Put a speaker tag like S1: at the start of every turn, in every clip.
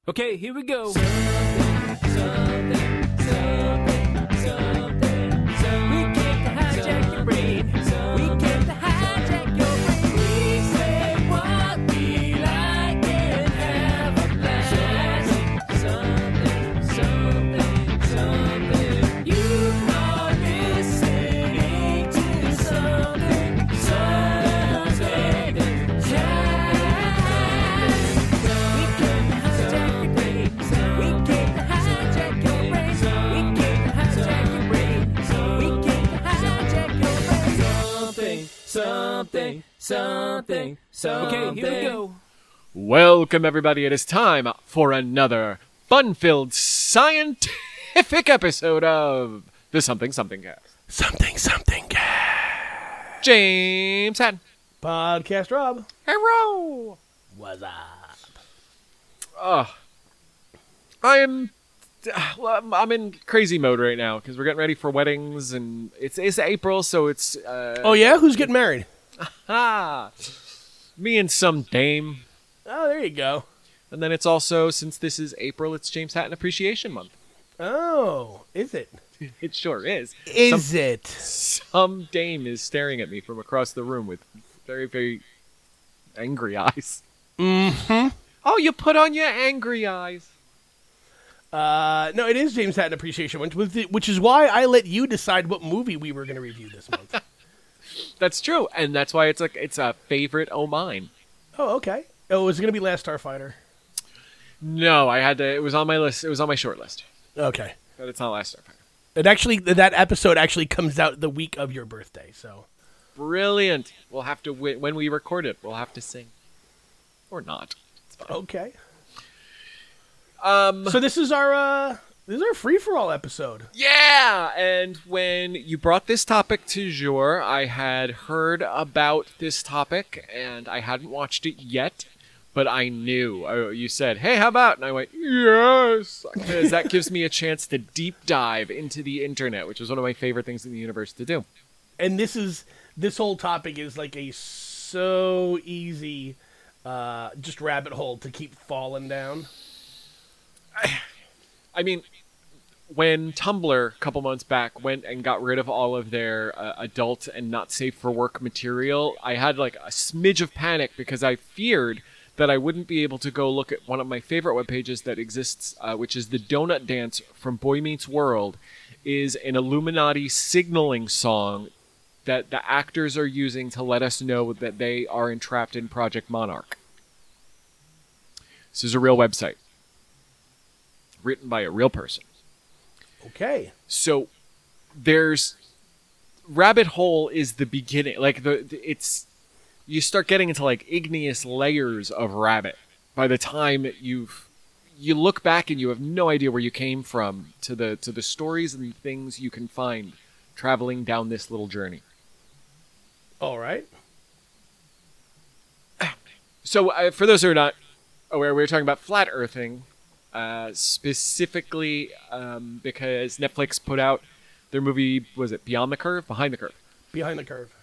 S1: Okay, here we go. Something. Okay, here we go.
S2: Welcome, everybody. It is time for another fun-filled scientific episode of the Something Cast.
S3: Something cast.
S2: James Hatton.
S3: Podcast Rob.
S2: Hello.
S3: What's up?
S2: I'm in crazy mode right now because we're getting ready for weddings, and it's April, so it's...
S3: Oh, yeah? Who's getting married?
S2: Me and some dame.
S3: Oh, there you go.
S2: And then it's also, since this is April, it's James Hatton Appreciation Month.
S3: Oh, is it?
S2: It sure is.
S3: Is it?
S2: Some dame is staring at me from across the room with very, very angry eyes.
S3: Mm-hmm.
S2: Oh, you put on your angry eyes.
S3: No, it is James Hatton Appreciation Month, which is why I let you decide what movie we were going to review this month.
S2: That's true, and that's why it's a favorite o' mine.
S3: Oh, okay. Oh, is it going to be Last Starfighter?
S2: No, I had to. It was on my list. It was on my short list.
S3: Okay.
S2: But it's not Last Starfighter.
S3: That episode actually comes out the week of your birthday, so.
S2: Brilliant. We'll have to when we record it. We'll have to sing, or not. It's fine.
S3: Okay. So this is our free-for-all episode.
S2: Yeah, and when you brought this topic to jour, I had heard about this topic, and I hadn't watched it yet, but I knew. You said, hey, how about? And I went, yes, because that gives me a chance to deep dive into the internet, which is one of my favorite things in the universe to do.
S3: And this whole topic is like a so easy just rabbit hole to keep falling down.
S2: I mean, when Tumblr a couple months back went and got rid of all of their adult and not safe for work material, I had like a smidge of panic because I feared that I wouldn't be able to go look at one of my favorite web pages that exists, which is the Donut Dance from Boy Meets World, is an Illuminati signaling song that the actors are using to let us know that they are entrapped in Project Monarch. This is a real website, written by a real person.
S3: Okay.
S2: So there's rabbit hole is the beginning. Like it's you start getting into like igneous layers of rabbit by the time you look back and you have no idea where you came from to the stories and things you can find traveling down this little journey.
S3: All right.
S2: So for those who are not aware, we were talking about flat earthing. Specifically because Netflix put out their movie, was it Behind the Curve?
S3: Behind the Curve.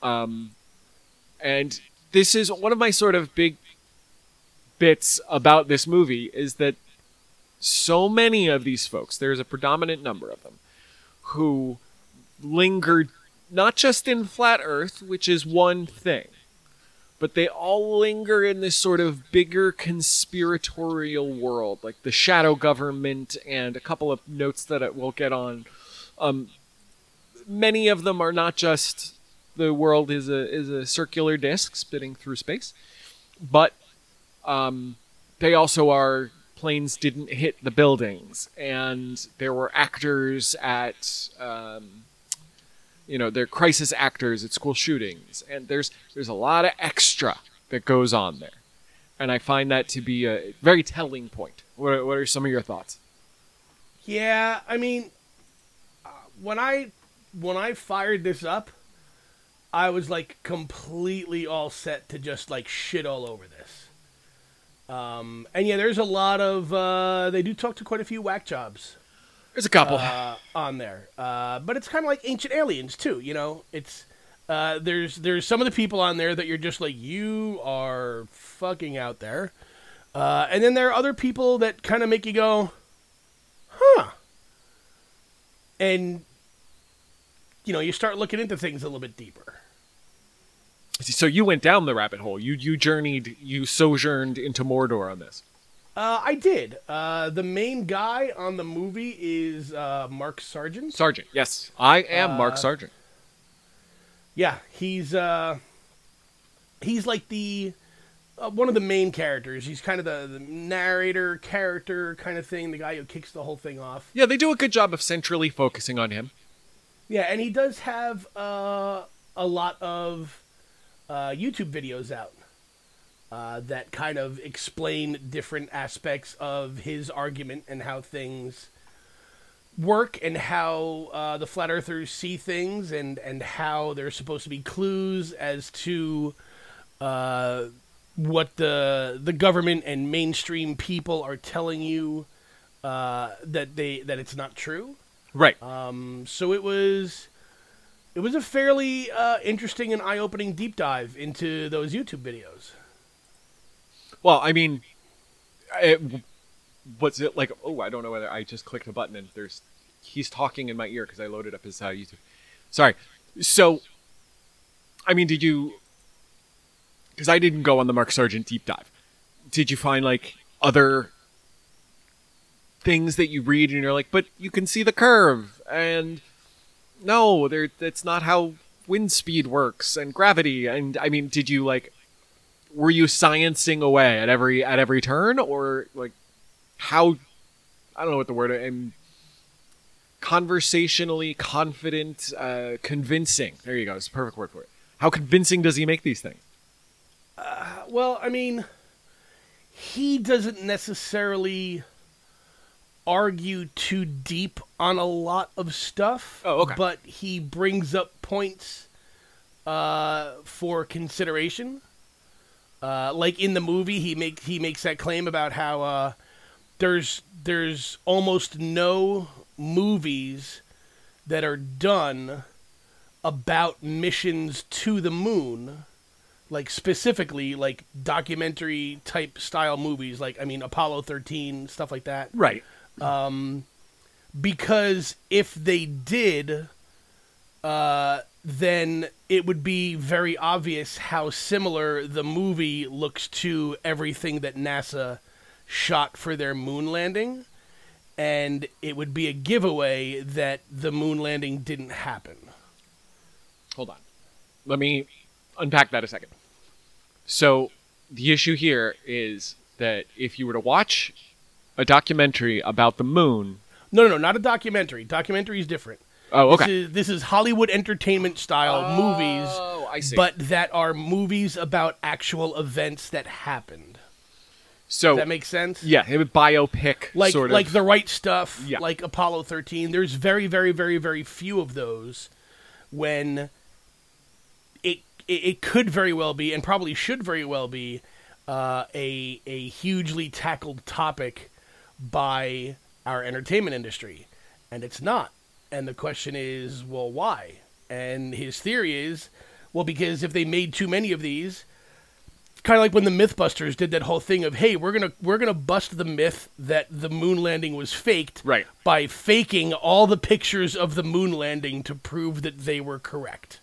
S2: And this is one of my sort of big bits about this movie is that so many of these folks, there's a predominant number of them, who lingered not just in flat Earth, which is one thing, but they all linger in this sort of bigger conspiratorial world, like the shadow government and a couple of notes that we'll get on. Many of them are not just the world is a circular disc spinning through space, but they also are planes didn't hit the buildings, and there were actors at... they're crisis actors at school shootings, and there's a lot of extra that goes on there, and I find that to be a very telling point. What are some of your thoughts?
S3: Yeah, I mean, when I fired this up, I was like completely all set to just like shit all over this. And yeah, there's a lot of they do talk to quite a few whack jobs.
S2: There's a couple
S3: on there, but it's kind of like Ancient Aliens too. You know, it's there's some of the people on there that you're just like, you are fucking out there. And then there are other people that kind of make you go, huh. And, you start looking into things a little bit deeper.
S2: So you went down the rabbit hole. You sojourned into Mordor on this.
S3: I did. The main guy on the movie is Mark Sargent.
S2: Sargent, yes. I am Mark Sargent.
S3: Yeah, he's like the one of the main characters. He's kind of the narrator character kind of thing, the guy who kicks the whole thing off.
S2: Yeah, they do a good job of centrally focusing on him.
S3: Yeah, and he does have a lot of YouTube videos out that kind of explain different aspects of his argument and how things work and how the flat earthers see things and how there's supposed to be clues as to what the government and mainstream people are telling you that it's not true.
S2: Right.
S3: So it was a fairly interesting and eye-opening deep dive into those YouTube videos.
S2: Well, I mean, what's it like? Oh, I don't know whether I just clicked a button and he's talking in my ear because I loaded up his YouTube. Sorry. So, I mean, did you? Because I didn't go on the Mark Sargent deep dive. Did you find like other things that you read and you're like, but you can see the curve and no, that's not how wind speed works and gravity. And I mean, did you like? Were you sciencing away at every turn, or like how? I don't know what the word. And conversationally confident, convincing. There you go. It's the perfect word for it. How convincing does he make these things?
S3: Well, I mean, he doesn't necessarily argue too deep on a lot of stuff.
S2: Oh, okay.
S3: But he brings up points for consideration. Like in the movie, he makes that claim about how there's almost no movies that are done about missions to the moon, like specifically like documentary type style movies, like Apollo 13, stuff like that.
S2: Right.
S3: Because if they did, then it would be very obvious how similar the movie looks to everything that NASA shot for their moon landing, and it would be a giveaway that the moon landing didn't happen.
S2: Hold on. Let me unpack that a second. So, the issue here is that if you were to watch a documentary about the moon...
S3: No, not a documentary. Documentary is different.
S2: Oh, okay.
S3: This is Hollywood entertainment style movies,
S2: I see.
S3: but that are movies about actual events that happened.
S2: So
S3: Does that make sense?
S2: Yeah, a biopic sort of.
S3: Like The Right Stuff,
S2: Yeah.
S3: like Apollo 13. There's very, very, very, very few of those when it could very well be, and probably should very well be, a hugely tackled topic by our entertainment industry. And it's not. And the question is, well, why? And his theory is, well, because if they made too many of these, kind of like when the Mythbusters did that whole thing of, hey, we're gonna bust the myth that the moon landing was faked,
S2: Right.
S3: by faking all the pictures of the moon landing to prove that they were correct.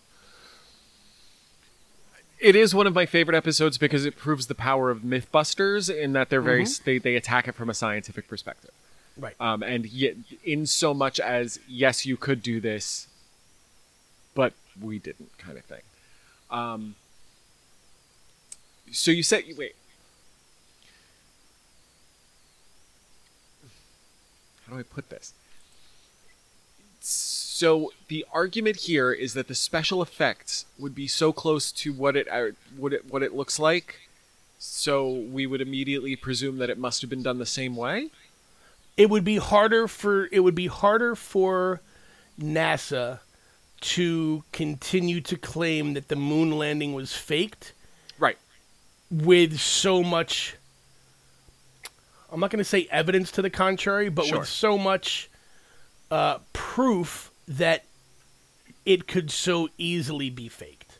S2: It is one of my favorite episodes because it proves the power of Mythbusters in that they're they attack it from a scientific perspective.
S3: Right.
S2: And yet, in so much as, yes, you could do this, but we didn't, kind of thing. So you said, wait. How do I put this? So the argument here is that the special effects would be so close to what it looks like, so we would immediately presume that it must have been done the same way.
S3: It would be harder for NASA to continue to claim that the moon landing was faked.
S2: Right.
S3: With so much, I'm not going to say evidence to the contrary, but
S2: Sure.
S3: with so much proof that it could so easily be faked.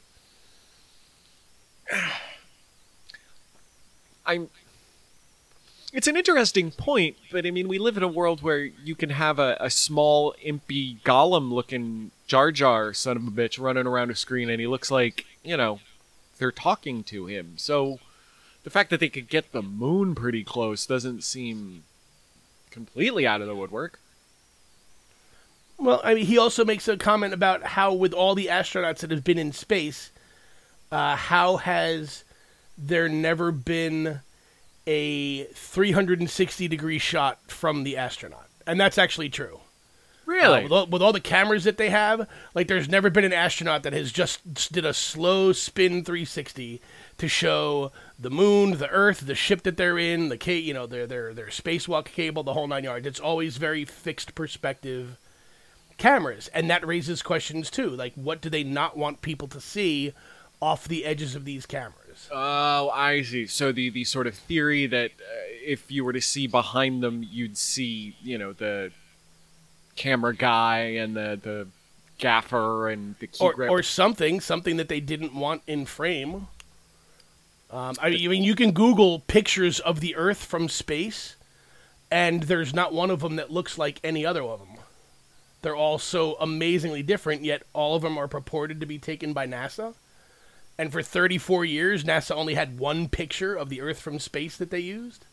S2: It's an interesting point, but I mean, we live in a world where you can have a small, impy, Gollum-looking Jar Jar son of a bitch running around a screen, and he looks like, they're talking to him. So the fact that they could get the moon pretty close doesn't seem completely out of the woodwork.
S3: Well, I mean, he also makes a comment about how, with all the astronauts that have been in space, how has there never been a 360-degree shot from the astronaut? And that's actually true.
S2: Really?
S3: With all the cameras that they have, like, there's never been an astronaut that has just did a slow spin 360 to show the moon, the Earth, the ship that they're in, their spacewalk cable, the whole 9 yards. It's always very fixed perspective cameras, and that raises questions too. Like, what do they not want people to see off the edges of these cameras?
S2: Oh, I see. So the sort of theory that if you were to see behind them, you'd see, the camera guy and the gaffer and the key grip.
S3: Or something that they didn't want in frame. I mean, you can Google pictures of the Earth from space, and there's not one of them that looks like any other of them. They're all so amazingly different, yet all of them are purported to be taken by NASA. And for 34 years, NASA only had one picture of the Earth from space that they used.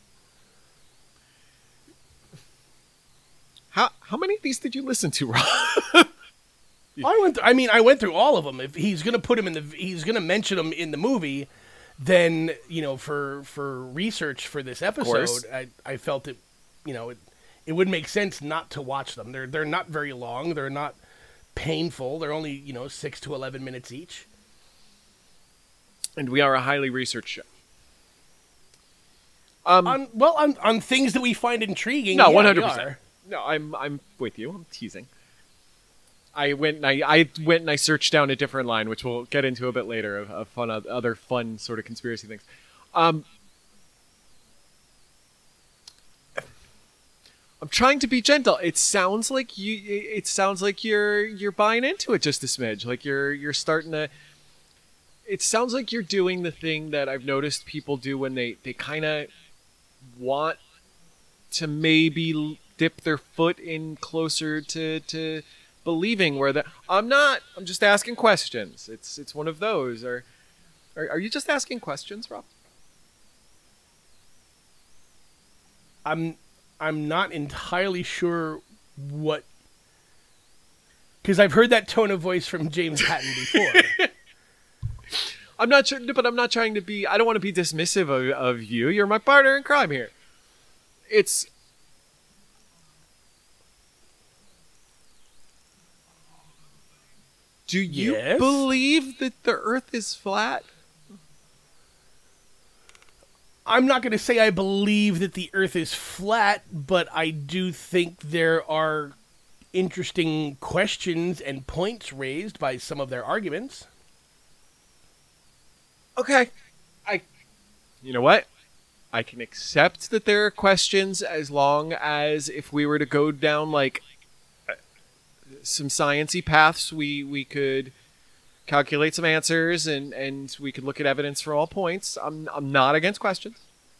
S2: How many of these did you listen to, Rob?
S3: I went through all of them. If he's going to he's going to mention them in the movie, then, for research for this episode, I felt it, it would make sense not to watch them. They're not very long. They're not painful. They're only, 6 to 11 minutes each.
S2: And we are a highly researched show.
S3: On things that we find intriguing.
S2: No,
S3: yeah,
S2: 100%. No, I'm with you. I'm teasing. I went and I searched down a different line, which we'll get into a bit later, of other fun sort of conspiracy things. I'm trying to be gentle. It sounds like you're buying into it just a smidge. Like you're starting to. It sounds like you're doing the thing that I've noticed people do when they kind of want to maybe dip their foot in closer to believing, where I'm just asking questions. It's one of those. Or are you just asking questions, Rob?
S3: I'm not entirely sure what, because I've heard that tone of voice from James Hatton before.
S2: I'm not sure, but I'm not trying to be. I don't want to be dismissive of you. You're my partner in crime here. Do you believe that the Earth is flat?
S3: I'm not going to say I believe that the Earth is flat, but I do think there are interesting questions and points raised by some of their arguments.
S2: Okay. You know what? I can accept that there are questions as long as if we were to go down like some sciencey paths, we could calculate some answers and we could look at evidence from all points. I'm not against questions.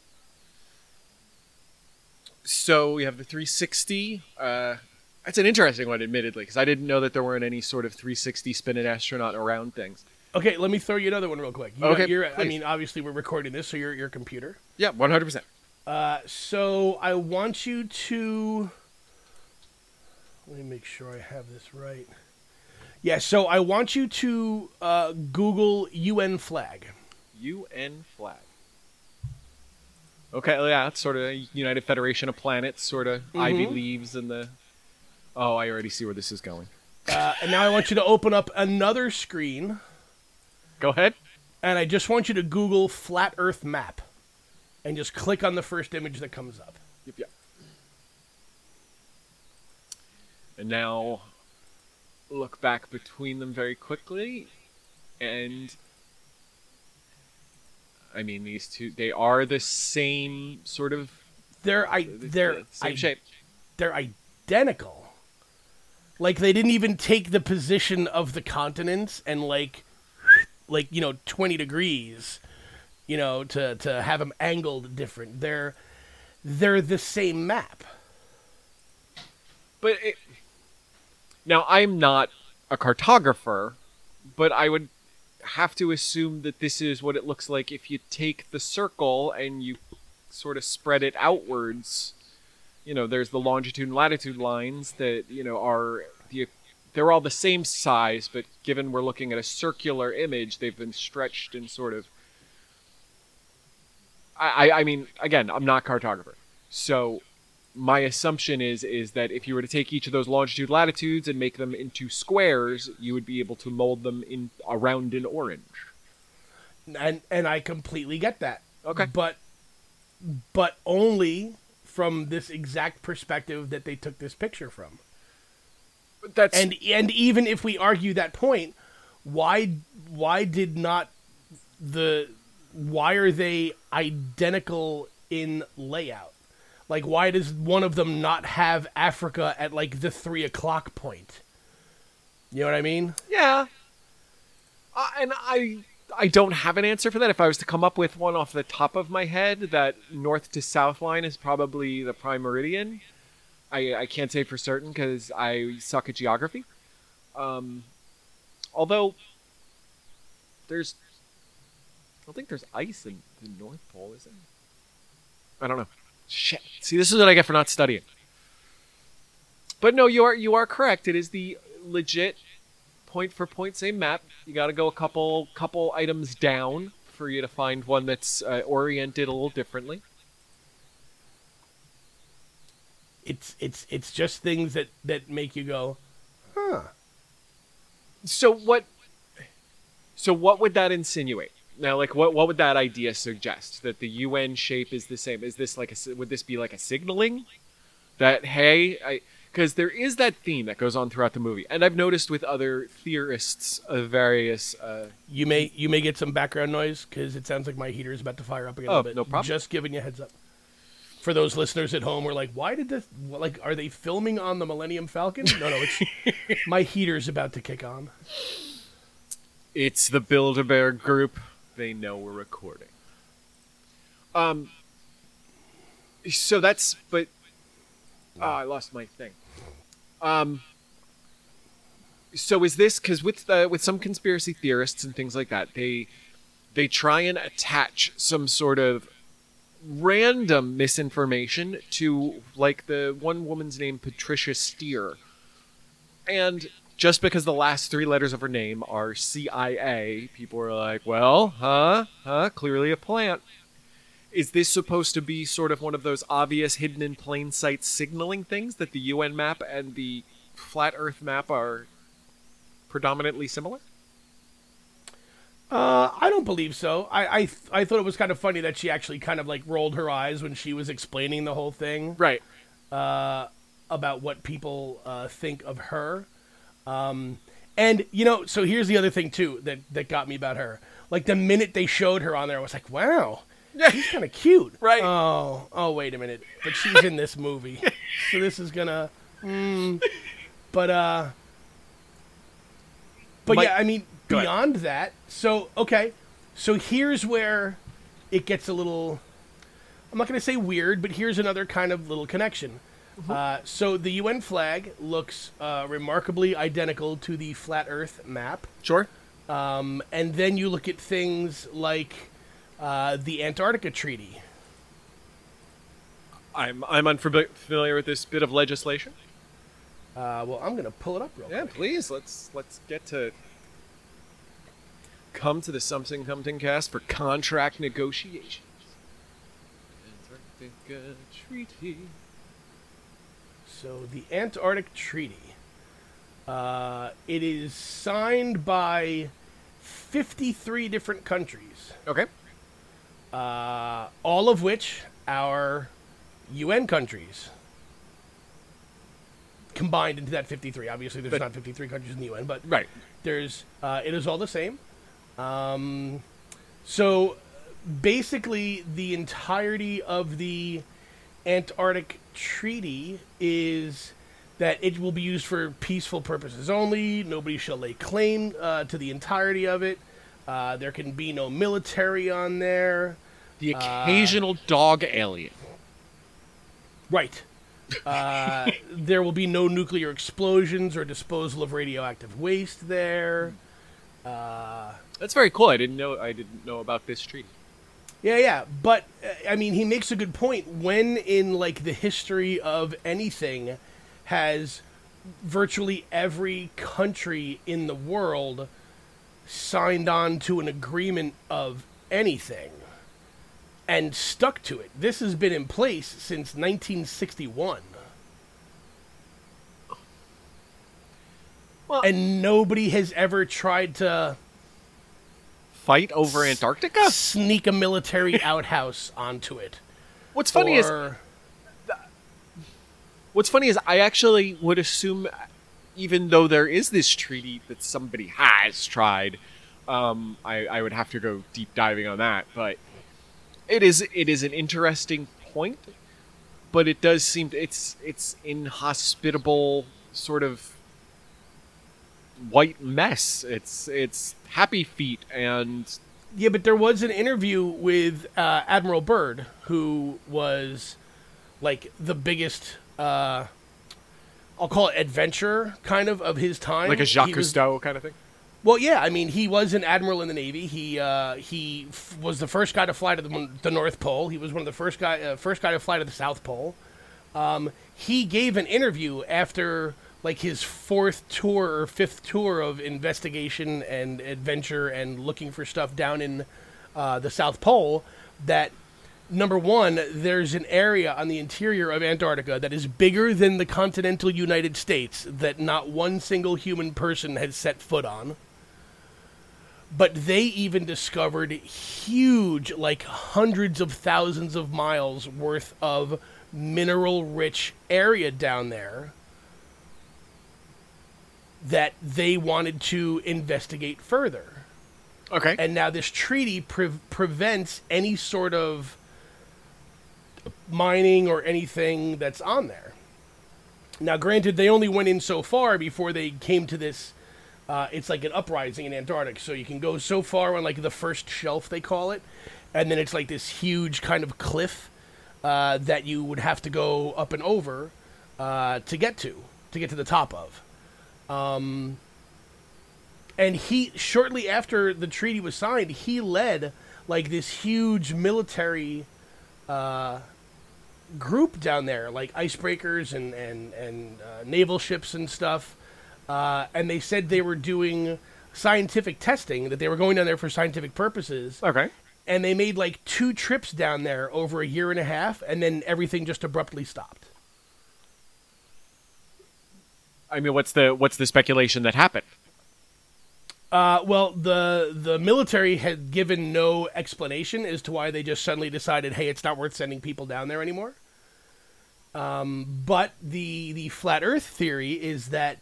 S2: So we have the 360. That's an interesting one, admittedly, because I didn't know that there weren't any sort of 360 spin an astronaut around things.
S3: Okay, let me throw you another one real quick. I mean, obviously we're recording this, so you're your computer.
S2: Yeah, 100%.
S3: So I want you to... Let me make sure I have this right. Yeah, so I want you to Google UN flag.
S2: UN flag. Okay, yeah, it's sort of United Federation of Planets, sort of ivy leaves and the... Oh, I already see where this is going.
S3: And now I want you to open up another screen.
S2: Go ahead.
S3: And I just want you to Google flat Earth map. And just click on the first image that comes up.
S2: Yep. And now look back between them very quickly. And I mean, these two, they are the same sort of...
S3: They're
S2: same shape.
S3: They're identical. Like, they didn't even take the position of the continents and, like 20 degrees, to have them angled different. they're the same map.
S2: But now, I'm not a cartographer, but I would have to assume that this is what it looks like if you take the circle and you sort of spread it outwards. There's the longitude and latitude lines that, they're all the same size, but given we're looking at a circular image, they've been stretched and sort of... I mean, again, I'm not a cartographer. So my assumption is that if you were to take each of those longitude latitudes and make them into squares, you would be able to mold them in around an orange.
S3: And I completely get that.
S2: Okay.
S3: But only from this exact perspective that they took this picture from.
S2: That's
S3: and even if we argue that point, why are they identical in layout? Like, why does one of them not have Africa at like the 3:00 point? You know what I mean?
S2: Yeah. And I don't have an answer for that. If I was to come up with one off the top of my head, that north to south line is probably the prime meridian. I can't say for certain because I suck at geography. Although I don't think there's ice in the North Pole, is there? I don't know. Shit. See, this is what I get for not studying. But no, you are correct. It is the legit point for point same map. You got to go a couple items down for you to find one that's oriented a little differently.
S3: It's just things that make you go, huh.
S2: So what would that insinuate? Now, like, what would that idea suggest? That the UN shape is the same? Is this would this be like a signaling? That, hey, because there is that theme that goes on throughout the movie, and I've noticed with other theorists of various...
S3: You may get some background noise, because it sounds like my heater is about to fire up again a little bit.
S2: No problem.
S3: Just giving you a heads up. For those listeners at home who are like, why did this... Like, are they filming on the Millennium Falcon? No, it's... my heater's about to kick on.
S2: It's the Build-A-Bear group. They know we're recording. So that's... But... I lost my thing. So is this... Because with some conspiracy theorists and things like that, they try and attach some sort of random misinformation to, like, the one woman's name, Patricia Steer. And just because the last three letters of her name are CIA, people are like, well, clearly a plant. Is this supposed to be sort of one of those obvious hidden in plain sight signaling things that the UN map and the flat Earth map are predominantly similar?
S3: I don't believe so. I thought it was kind of funny that she actually kind of like rolled her eyes when she was explaining the whole thing.
S2: Right.
S3: About what people think of her. And, so here's the other thing, too, that got me about her. Like, the minute they showed her on there, I was like, wow, she's kind of cute.
S2: Right.
S3: Oh, wait a minute. But she's in this movie. So this is gonna... But yeah, I mean, beyond that... So, okay. So here's where it gets a little... I'm not going to say weird, but here's another kind of little connection. So the UN flag looks remarkably identical to the flat Earth map.
S2: Sure.
S3: And then you look at things like the Antarctica Treaty.
S2: I'm unfamiliar with this bit of legislation.
S3: Well, I'm going to pull it up real quick.
S2: Yeah, please. Let's get to come to the Something cast for contract negotiations. Antarctica Treaty.
S3: So the Antarctic Treaty, it is signed by 53 different countries.
S2: Okay.
S3: All of which are UN countries. Combined into that 53. Obviously, there's not 53 countries in the UN, but
S2: right.
S3: There's. It is all the same. So basically, the entirety of the Antarctic Treaty is that it will be used for peaceful purposes only. Nobody shall lay claim to the entirety of it. There can be no military on there.
S2: The occasional dog alien.
S3: Right. There will be no nuclear explosions or disposal of radioactive waste there.
S2: That's very cool. I didn't know about this treaty.
S3: Yeah. But, I mean, he makes a good point. When in, like, the history of anything has virtually every country in the world signed on to an agreement of anything and stuck to it? This has been in place since 1961.
S2: Well,
S3: And nobody has ever tried to
S2: fight over Antarctica?
S3: sneak a military outhouse onto it.
S2: What's funny is I actually would assume, even though there is this treaty that somebody has tried, I would have to go deep diving on that. But it is an interesting point. But it does seem it's inhospitable sort of white mess. It's Happy Feet and
S3: Yeah, but there was an interview with Admiral Byrd, who was like the biggest, I'll call it adventurer kind of his time.
S2: like a Jacques Cousteau kind of thing.
S3: Well, yeah, I mean, he was an admiral in the Navy. He was the first guy to fly to the North Pole. He was one of the first guy to fly to the South Pole. He gave an interview after like his fourth tour or fifth tour of investigation and adventure and looking for stuff down in the South Pole, that number one, there's an area on the interior of Antarctica that is bigger than the continental United States that not one single human person has set foot on. But they even discovered huge, like hundreds of thousands of miles worth of mineral-rich area down there that they wanted to investigate further.
S2: Okay.
S3: And now this treaty prevents any sort of mining or anything that's on there. Now, granted, they only went in so far before they came to this. It's like an uprising in Antarctica, so you can go so far on like the first shelf, they call it, and then it's like this huge kind of cliff that you would have to go up and over to get to the top of. And he, shortly after the treaty was signed, he led like this huge military group down there, like icebreakers and naval ships and stuff. And they said they were doing scientific testing, that they were going down there for scientific purposes.
S2: Okay.
S3: And they made like 2 trips down there over a year and a half, and then everything just abruptly stopped.
S2: I mean, what's the speculation that happened?
S3: Well, the military had given no explanation as to why they just suddenly decided, hey, it's not worth sending people down there anymore. But the flat Earth theory is that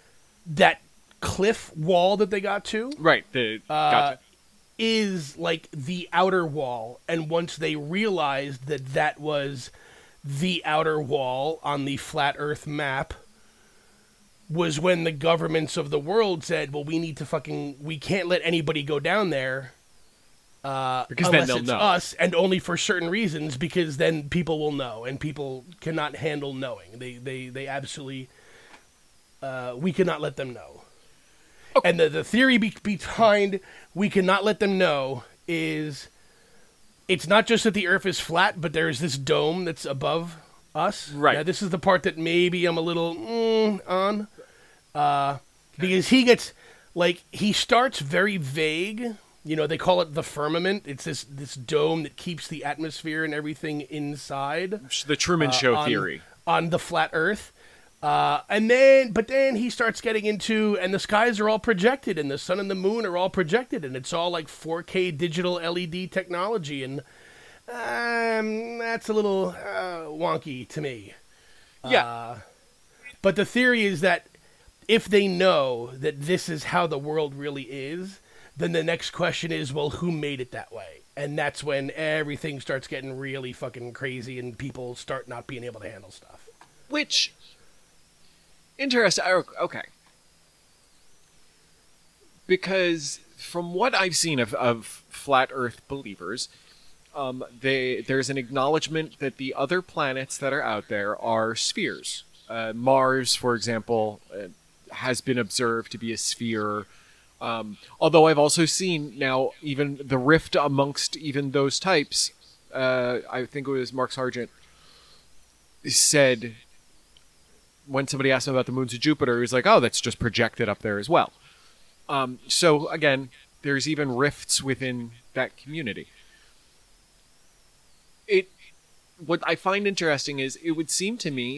S3: cliff wall that they got to,
S2: Right. Gotcha.
S3: is like the outer wall, and once they realized that was the outer wall on the flat Earth map, was when the governments of the world said, well, we can't let anybody go down there
S2: Because
S3: unless
S2: then they'll
S3: it's
S2: know.
S3: us, and only for certain reasons, because then people will know, and people cannot handle knowing. They absolutely, we cannot let them know.
S2: Okay.
S3: And the theory behind we cannot let them know is it's not just that the Earth is flat, but there's this dome that's above us.
S2: Right.
S3: Now, this is the part that maybe I'm a little on. Because he gets, like, he starts very vague. You know, they call it the firmament. It's this dome that keeps the atmosphere and everything inside.
S2: The Truman Show theory.
S3: On the flat Earth. But then he starts getting into, and the skies are all projected, and the sun and the moon are all projected, and it's all like 4K digital LED technology, and that's a little wonky to me.
S2: Yeah.
S3: But the theory is that if they know that this is how the world really is, then the next question is, well, who made it that way? And that's when everything starts getting really fucking crazy, and people start not being able to handle stuff.
S2: Which, interesting. Okay. Because from what I've seen of flat Earth believers, there's an acknowledgement that the other planets that are out there are spheres. Mars, for example, has been observed to be a sphere. Although I've also seen now even the rift amongst even those types. I think it was Mark Sargent said when somebody asked him about the moons of Jupiter, he was like, "Oh, that's just projected up there as well." So again, there's even rifts within that community. What I find interesting is it would seem to me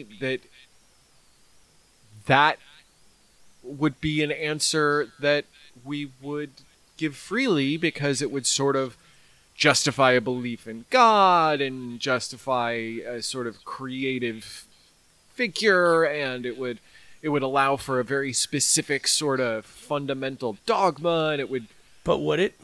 S2: that would be an answer that we would give freely, because it would sort of justify a belief in God and justify a sort of creative figure, and it would allow for a very specific sort of fundamental dogma, and it would...
S3: But would it?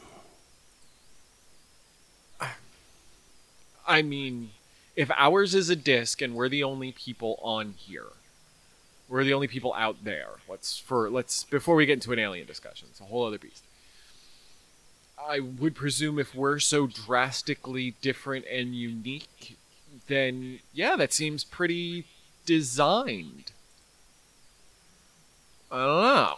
S2: I mean, if ours is a disc and we're the only people on here, we're the only people out there. Let's before we get into an alien discussion, it's a whole other beast. I would presume if we're so drastically different and unique, then yeah, that seems pretty designed. I don't know.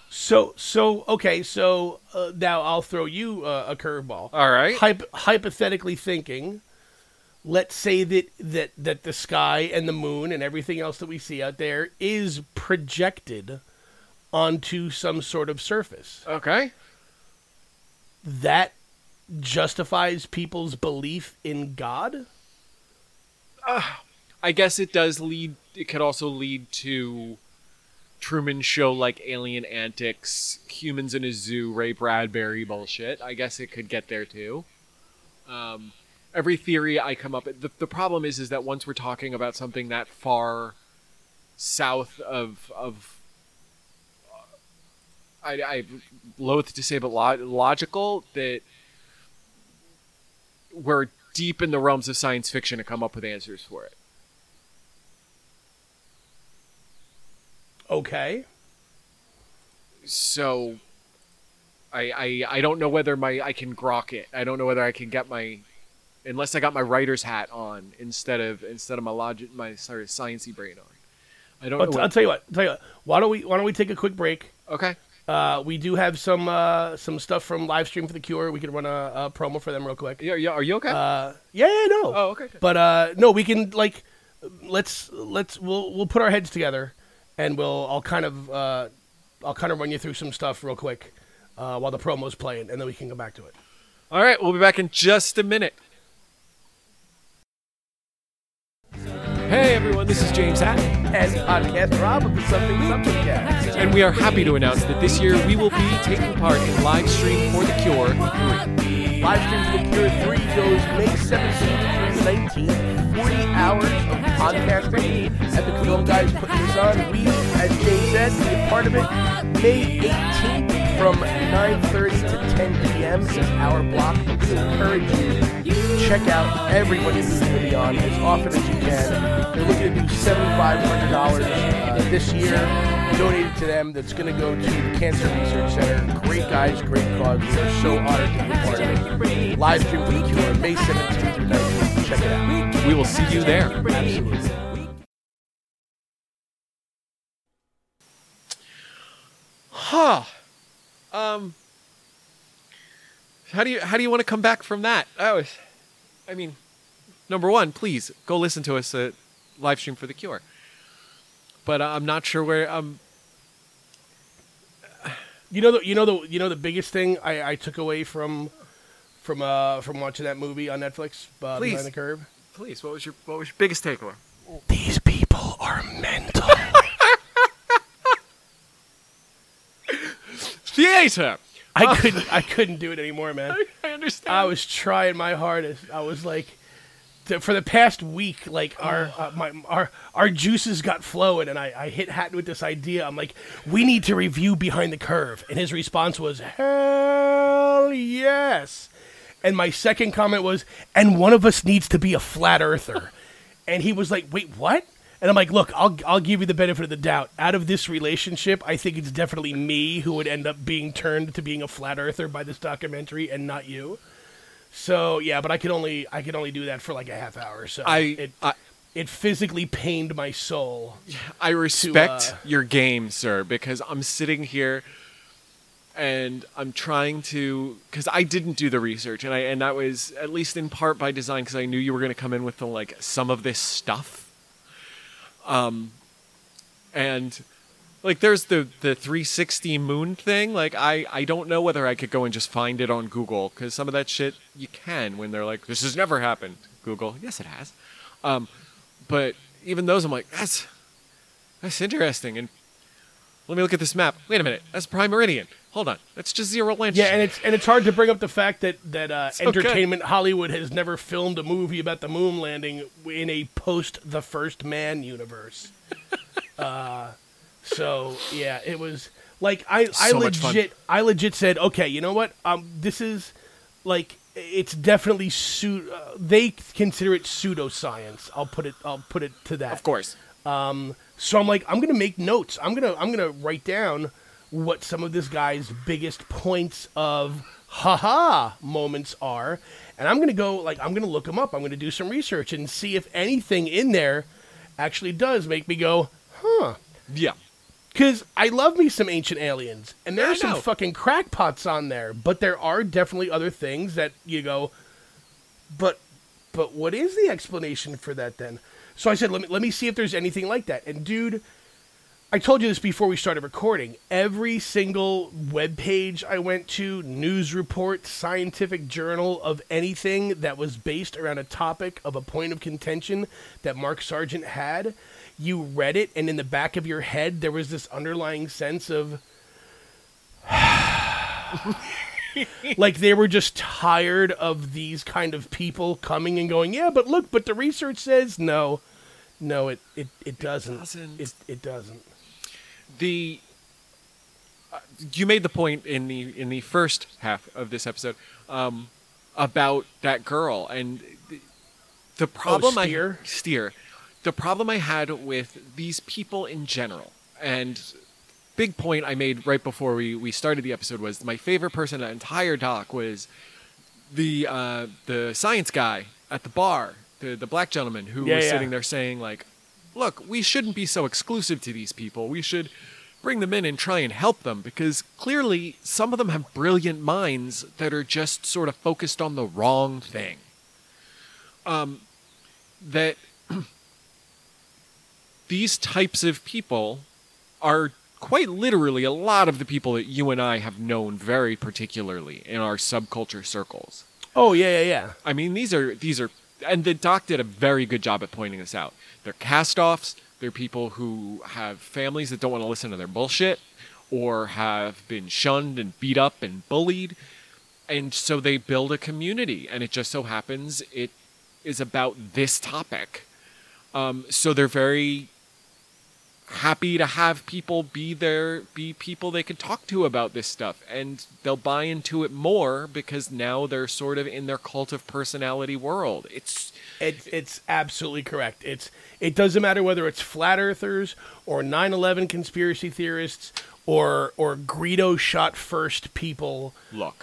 S2: So now I'll throw you a curveball. All right.
S3: Hypothetically thinking, let's say that the sky and the moon and everything else that we see out there is projected onto some sort of surface.
S2: Okay.
S3: That justifies people's belief in God?
S2: I guess it does lead... It could also lead to Truman Show like alien antics, humans in a zoo, Ray Bradbury bullshit. I guess it could get there too. Every theory I come up with, the problem is that once we're talking about something that far south of I loathe to say, but logical, that we're deep in the realms of science fiction to come up with answers for it.
S3: Okay.
S2: So, I don't know whether I can grok it. I don't know whether I can get unless I got my writer's hat on instead of my sort of sciencey brain on. I don't know.
S3: I'll tell you what. Why don't we take a quick break?
S2: Okay.
S3: We do have some stuff from Livestream for the Cure. We can run a promo for them real quick.
S2: Yeah. Are you okay?
S3: Yeah, no.
S2: Oh, okay. Good.
S3: But no, we can we'll put our heads together, and I'll kind of run you through some stuff real quick while the promo's playing, and then we can go back to it.
S2: All right, we'll be back in just a minute. Hey everyone, this is James Hatton.
S3: And Podcast Rob of the Something Cast.
S2: And we are happy to announce that this year we will be taking part in Livestream for the Cure 3.
S3: Livestream for the Cure 3 goes May 17th through the 19th. 40 hours of podcasting. Epic Film Guys putting this on. We, as James said, be a part of it. May 18th from 9:30 to 10 p.m. is our block. We encourage you to check out everybody who's going to be on as often as you can. They're looking to do $7,500 this year. Donated to them. That's going to go to the Cancer Research Center. Great guys, great cause. We are so honored to be a part of it. Live stream for the Cure, May 17th through 19th. Check it out.
S2: We will see you there.
S3: Absolutely.
S2: Huh. How do you want to come back from that? I mean, number one, please go listen to us at Livestream for the Cure. But I'm not sure where.
S3: You know the biggest thing I took away from watching that movie on Netflix, Behind the Curve.
S2: Please, what was your biggest takeaway?
S3: These people are mental.
S2: Theater.
S3: I couldn't do it anymore, man.
S2: I understand.
S3: I was trying my hardest. I was like, for the past week, like our juices got flowing, and I hit Hatton with this idea. I'm like, we need to review Behind the Curve, and his response was, hell yes. And my second comment was, and one of us needs to be a flat earther. And he was like, wait, what? And I'm like, look, I'll give you the benefit of the doubt. Out of this relationship, I think it's definitely me who would end up being turned to being a flat earther by this documentary and not you. So yeah, but I could only do that for like a half hour. So it physically pained my soul.
S2: I respect your game, sir, because I'm sitting here and I'm trying to, because I didn't do the research, and that was at least in part by design, because I knew you were going to come in with some of this stuff. And like there's the 360 moon thing. Like I don't know whether I could go and just find it on Google, because some of that shit you can when they're like, this has never happened. Google, yes it has. But even those, I'm like, that's interesting. And let me look at this map. Wait a minute, that's Prime Meridian. Hold on, that's just Zero Lantern.
S3: Yeah, and it's hard to bring up the fact that
S2: So
S3: Entertainment Hollywood has never filmed a movie about the moon landing in a post The First Man universe. So yeah, it was like I legit said, okay, you know what? This is like, it's definitely they consider it pseudoscience. I'll put it to that.
S2: Of course.
S3: So I'm like, I'm gonna make notes. I'm gonna write down what some of this guy's biggest points of haha moments are, and I'm gonna look them up. I'm gonna do some research and see if anything in there actually does make me go, huh.
S2: Yeah.
S3: Because I love me some Ancient Aliens, and there
S2: I
S3: are some
S2: know.
S3: fucking crackpots on there, but there are definitely other things that you go, but what is the explanation for that then? So I said, let me see if there's anything like that. And dude, I told you this before we started recording. Every single webpage I went to, news report, scientific journal of anything that was based around a topic of a point of contention that Mark Sargent had, you read it, and in the back of your head, there was this underlying sense of like they were just tired of these kind of people coming and going, yeah, but look, but the research says no, it doesn't. It doesn't.
S2: You made the point in the first half of this episode about that girl, and the problem
S3: Steer.
S2: The problem I had with these people in general, and big point I made right before we started the episode, was my favorite person in that entire doc was the science guy at the bar, the black gentleman who was sitting there saying, like, look, we shouldn't be so exclusive to these people. We should bring them in and try and help them, because clearly some of them have brilliant minds that are just sort of focused on the wrong thing. That these types of people are quite literally a lot of the people that you and I have known very particularly in our subculture circles.
S3: Oh, yeah.
S2: I mean, these are, and the doc did a very good job at pointing this out. They're cast-offs. They're people who have families that don't want to listen to their bullshit, or have been shunned and beat up and bullied. And so they build a community, and it just so happens it is about this topic. So they're very happy to have people be people they can talk to about this stuff, and they'll buy into it more because now they're sort of in their cult of personality world. It's absolutely correct.
S3: It doesn't matter whether it's flat earthers or 9/11 conspiracy theorists or Greedo shot first people.
S2: Look,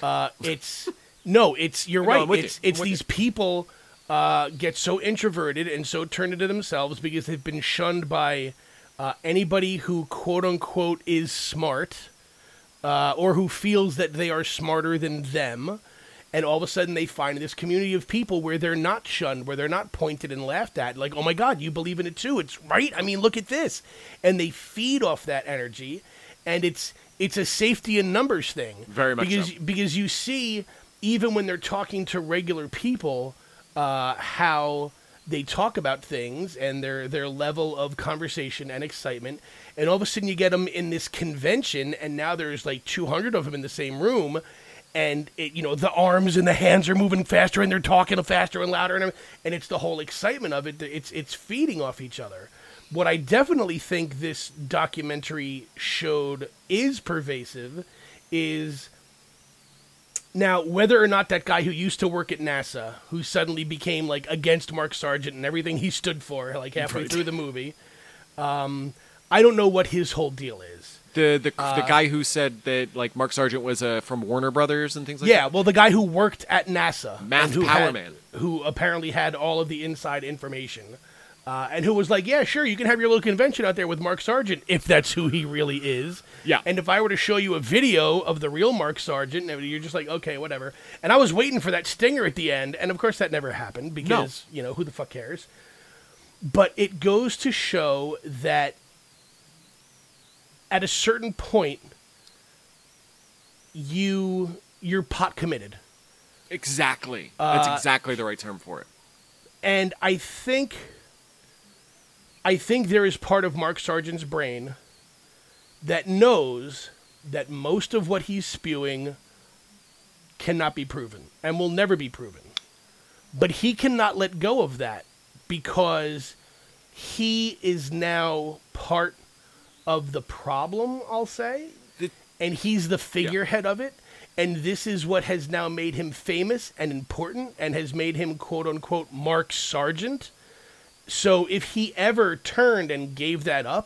S3: you're right. It's these people get so introverted and so turned into themselves because they've been shunned by anybody who quote unquote is smart, or who feels that they are smarter than them. And all of a sudden they find this community of people where they're not shunned, where they're not pointed and laughed at. Like, oh my God, you believe in it too. It's right. I mean, look at this. And they feed off that energy. And it's a safety in numbers thing.
S2: Very much so.
S3: Because you see, even when they're talking to regular people, how they talk about things and their level of conversation and excitement. And all of a sudden you get them in this convention, and now there's like 200 of them in the same room. And the arms and the hands are moving faster, and they're talking faster and louder, and it's the whole excitement of it. It's feeding off each other. What I definitely think this documentary showed is pervasive is now whether or not that guy who used to work at NASA, who suddenly became like against Mark Sargent and everything he stood for, like halfway through the movie. I don't know what his whole deal is.
S2: The guy who said that like Mark Sargent was from Warner Brothers and things like
S3: Yeah,
S2: that?
S3: well, the guy who worked at NASA.
S2: Math
S3: and
S2: Power Man.
S3: Who apparently had all of the inside information. And who was like, yeah, sure, you can have your little convention out there with Mark Sargent, if that's who he really is.
S2: Yeah.
S3: And if I were to show you a video of the real Mark Sargent, you're just like, okay, whatever. And I was waiting for that stinger at the end, and of course that never happened, because, who the fuck cares? But it goes to show that at a certain point, you're pot committed.
S2: Exactly. That's exactly the right term for it.
S3: And I think there is part of Mark Sargent's brain that knows that most of what he's spewing cannot be proven and will never be proven. But he cannot let go of that because he is now part of the problem, I'll say. And he's the figurehead of it. And this is what has now made him famous and important and has made him, quote unquote, Mark Sargent. So if he ever turned and gave that up,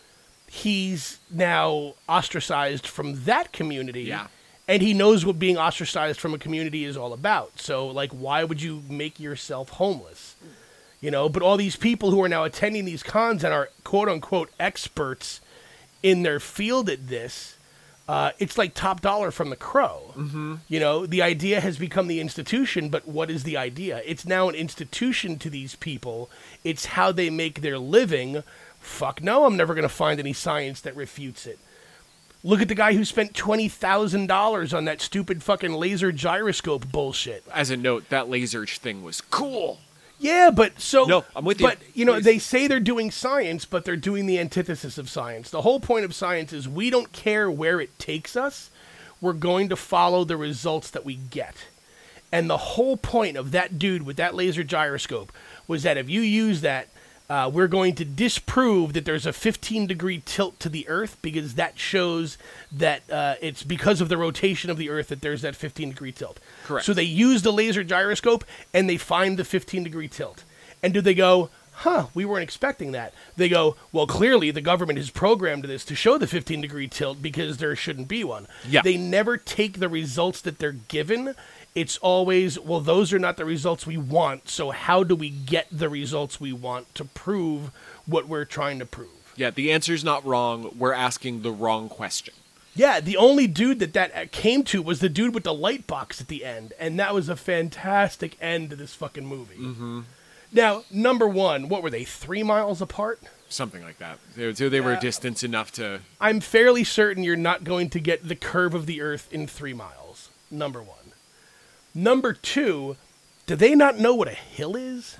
S3: he's now ostracized from that community.
S2: Yeah.
S3: And he knows what being ostracized from a community is all about. So, like, why would you make yourself homeless? But all these people who are now attending these cons and are, quote unquote, experts in their field at this, it's like top dollar from the crow. Mm-hmm. The idea has become the institution, but what is the idea? It's now an institution to these people. It's how they make their living. Fuck no, I'm never going to find any science that refutes it. Look at the guy who spent $20,000 on that stupid fucking laser gyroscope bullshit.
S2: As a note, that laser thing was cool.
S3: Yeah, but so...
S2: No, I'm with you.
S3: But, they say they're doing science, but they're doing the antithesis of science. The whole point of science is we don't care where it takes us. We're going to follow the results that we get. And the whole point of that dude with that laser gyroscope was that if you use that, we're going to disprove that there's a 15-degree tilt to the Earth because that shows that it's because of the rotation of the Earth that there's that 15-degree tilt.
S2: Correct.
S3: So they use the laser gyroscope, and they find the 15-degree tilt. And do they go, we weren't expecting that? They go, well, clearly the government has programmed this to show the 15-degree tilt because there shouldn't be one.
S2: Yeah.
S3: They never take the results that they're given. It's always, well, those are not the results we want, so how do we get the results we want to prove what we're trying to prove?
S2: Yeah, the answer's not wrong. We're asking the wrong question.
S3: Yeah, the only dude that came to was the dude with the light box at the end, and that was a fantastic end to this fucking movie. Mm-hmm. Now, number one, what were they, 3 miles apart?
S2: Something like that. They were distance enough to...
S3: I'm fairly certain you're not going to get the curve of the Earth in 3 miles, number one. Number two, do they not know what a hill is?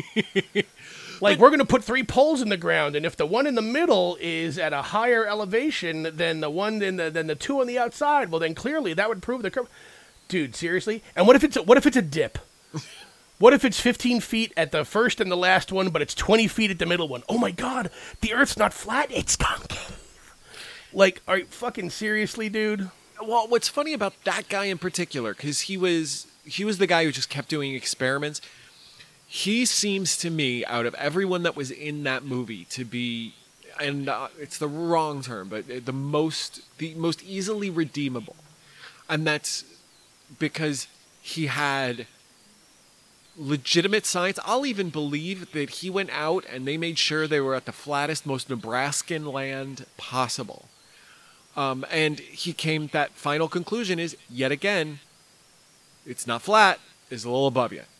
S3: Like, we're going to put 3 poles in the ground, and if the one in the middle is at a higher elevation than the 2 on the outside, well, then clearly that would prove the curve. Dude, seriously? And what if it's a dip? What if it's 15 feet at the first and the last one, but it's 20 feet at the middle one? Oh my God, the Earth's not flat, it's concave. Like, are you fucking seriously, dude?
S2: Well, what's funny about that guy in particular, because he was the guy who just kept doing experiments. He seems to me, out of everyone that was in that movie, to be, and it's the wrong term, but the most easily redeemable. And that's because he had legitimate science. I'll even believe that he went out and they made sure they were at the flattest, most Nebraskan land possible. And he came, that final conclusion is, yet again, it's not flat, it's a little above you.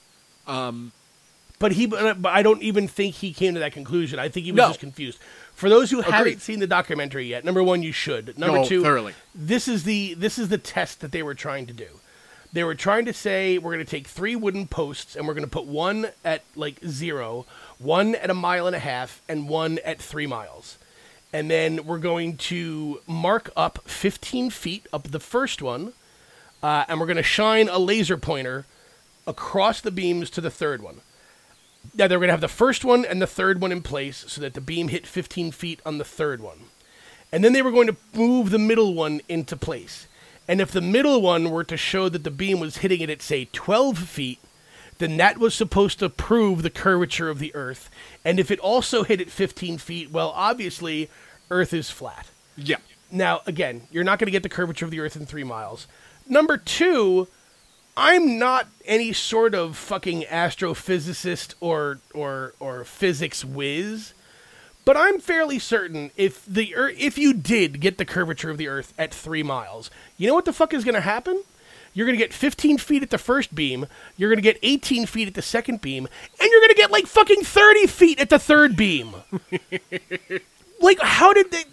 S3: But I don't even think he came to that conclusion. I think he was just confused. For those who haven't seen the documentary yet, number one, you should. Number two,
S2: thoroughly.
S3: This is the test that they were trying to do. They were trying to say, we're going to take 3 wooden posts and we're going to put one at like 0, one at 1.5 miles, and one at 3 miles. And then we're going to mark up 15 feet up the first one, and we're going to shine a laser pointer across the beams to the third one. Now, they're going to have the first one and the third one in place so that the beam hit 15 feet on the third one. And then they were going to move the middle one into place. And if the middle one were to show that the beam was hitting it at, say, 12 feet, then that was supposed to prove the curvature of the Earth. And if it also hit at 15 feet, well, obviously, Earth is flat.
S2: Yeah.
S3: Now, again, you're not going to get the curvature of the Earth in 3 miles. Number 2, I'm not any sort of fucking astrophysicist or physics whiz, but I'm fairly certain if you did get the curvature of the Earth at 3 miles, you know what the fuck is going to happen? You're going to get 15 feet at the first beam, you're going to get 18 feet at the second beam, and you're going to get like fucking 30 feet at the third beam. Like, how did they...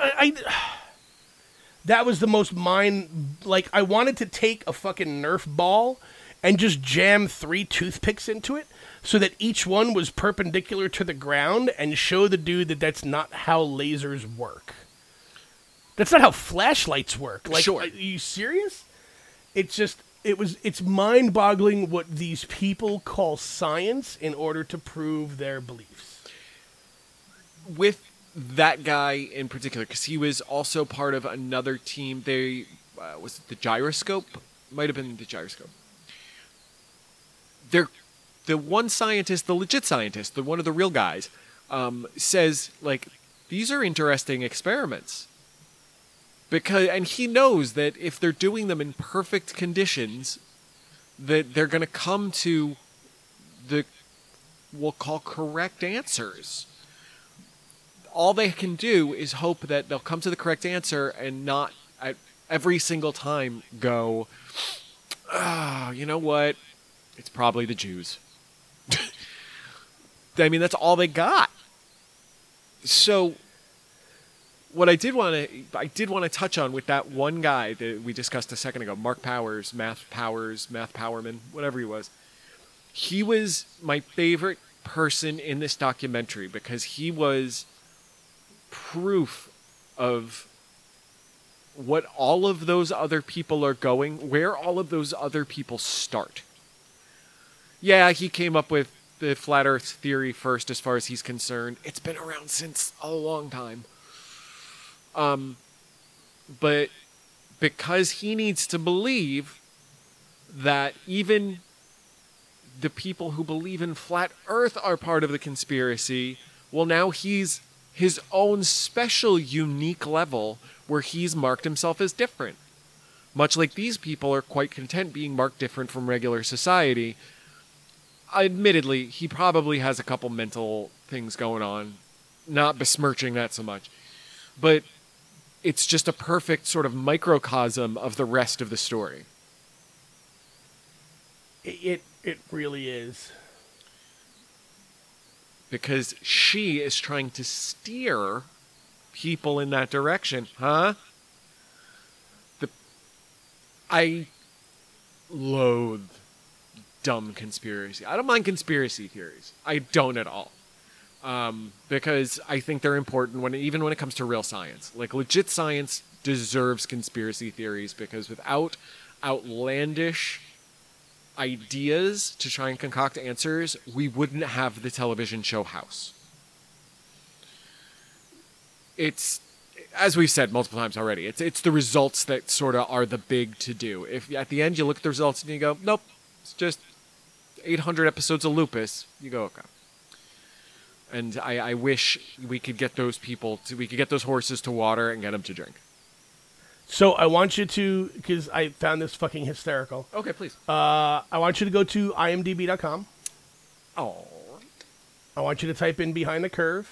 S3: That was the most like, I wanted to take a fucking Nerf ball and just jam 3 toothpicks into it so that each one was perpendicular to the ground and show the dude that that's not how lasers work. That's not how flashlights work. Like,
S2: sure.
S3: Are you serious? It's mind-boggling what these people call science in order to prove their beliefs.
S2: With that guy in particular, because he was also part of another team. They was it the gyroscope? Might have been the gyroscope. The one scientist, the legit scientist, one of the real guys, says, like, these are interesting experiments. And he knows that if they're doing them in perfect conditions, that they're going to come to we'll call correct answers. All they can do is hope that they'll come to the correct answer and not at every single time go, you know what? It's probably the Jews. I mean, that's all they got. So what I did want to touch on with that one guy that we discussed a second ago, Mark Powers, Math Powerman, whatever he was. He was my favorite person in this documentary because he was proof of what all of those other people are going, where all of those other people start. Yeah, he came up with the flat Earth theory first as far as he's concerned. It's been around since a long time. But because he needs to believe that even the people who believe in flat Earth are part of the conspiracy, well, now he's his own special, unique level where he's marked himself as different. Much like these people are quite content being marked different from regular society. Admittedly, he probably has a couple mental things going on, not besmirching that so much. But it's just a perfect sort of microcosm of the rest of the story.
S3: It really is.
S2: Because she is trying to steer people in that direction. Huh? I loathe dumb conspiracy. I don't mind conspiracy theories. I don't at all. Because I think they're important even when it comes to real science. Like, legit science deserves conspiracy theories because without outlandish ideas to try and concoct answers, we wouldn't have the television show House. It's, as we've said multiple times already, it's the results that sort of are the big to-do. If at the end you look at the results and you go, nope, it's just 800 episodes of Lupus, you go, okay. And I wish we could get those we could get those horses to water and get them to drink.
S3: So I want you to, because I found this fucking hysterical.
S2: Okay, please.
S3: I want you to go to imdb.com.
S2: Oh.
S3: I want you to type in Behind the Curve.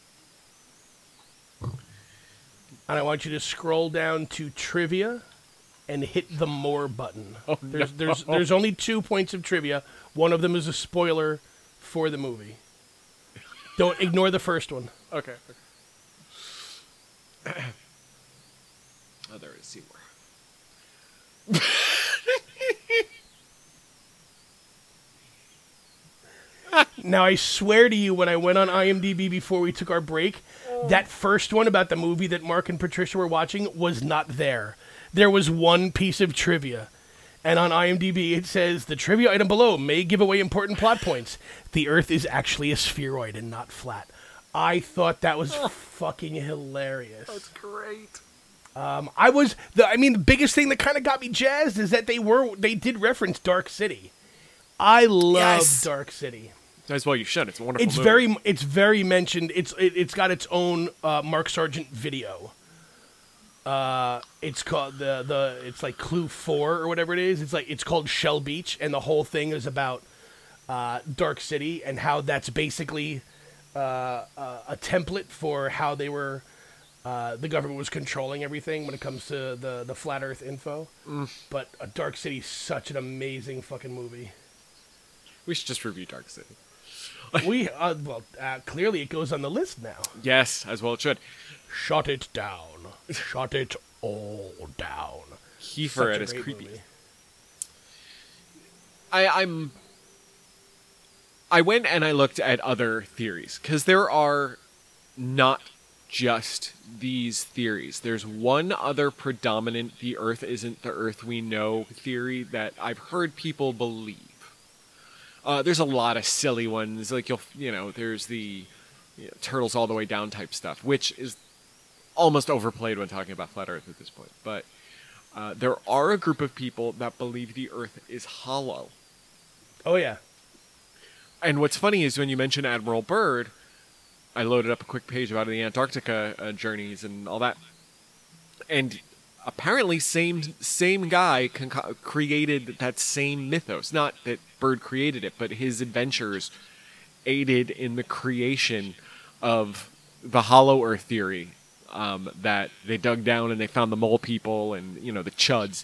S3: And I want you to scroll down to trivia and hit the more button.
S2: Oh,
S3: There's only 2 points of trivia. One of them is a spoiler for the movie. Don't ignore the first one.
S2: Okay. Oh, there is Seymour.
S3: Now, I swear to you, when I went on IMDb before we took our break, that first one about the movie that Mark and Patricia were watching was not there. There was one piece of trivia. And on IMDb, it says, the trivia item below may give away important plot points. The Earth is actually a spheroid and not flat. I thought that was fucking hilarious.
S2: That's great.
S3: The biggest thing that kind of got me jazzed is that they did reference Dark City. I love Dark City.
S2: As well you should. It's a wonderful movie.
S3: It's very mentioned. It's got its own Mark Sargent video. It's called it's like Clue 4 or whatever it is. It's called Shell Beach, and the whole thing is about Dark City and how that's basically a template for how they were the government was controlling everything when it comes to the flat Earth info. But Dark City's such an amazing fucking movie.
S2: We should just review Dark City.
S3: Clearly it goes on the list now.
S2: Yes, as well it should.
S3: Shut it down. Shut it all down.
S2: Kiefer at his creepy.
S3: Movie.
S2: I went and I looked at other theories, because there are not just these theories. There's one other predominant the Earth isn't the Earth we know theory that I've heard people believe. There's a lot of silly ones, like there's the turtles all the way down type stuff, which is almost overplayed when talking about flat Earth at this point. But there are a group of people that believe the Earth is hollow.
S3: Oh yeah.
S2: And what's funny is when you mention Admiral Byrd, I loaded up a quick page about the Antarctica journeys and all that, and apparently same guy created that same mythos. Not that Byrd created it, but his adventures aided in the creation of the hollow Earth theory. That they dug down and they found the mole people and the chuds.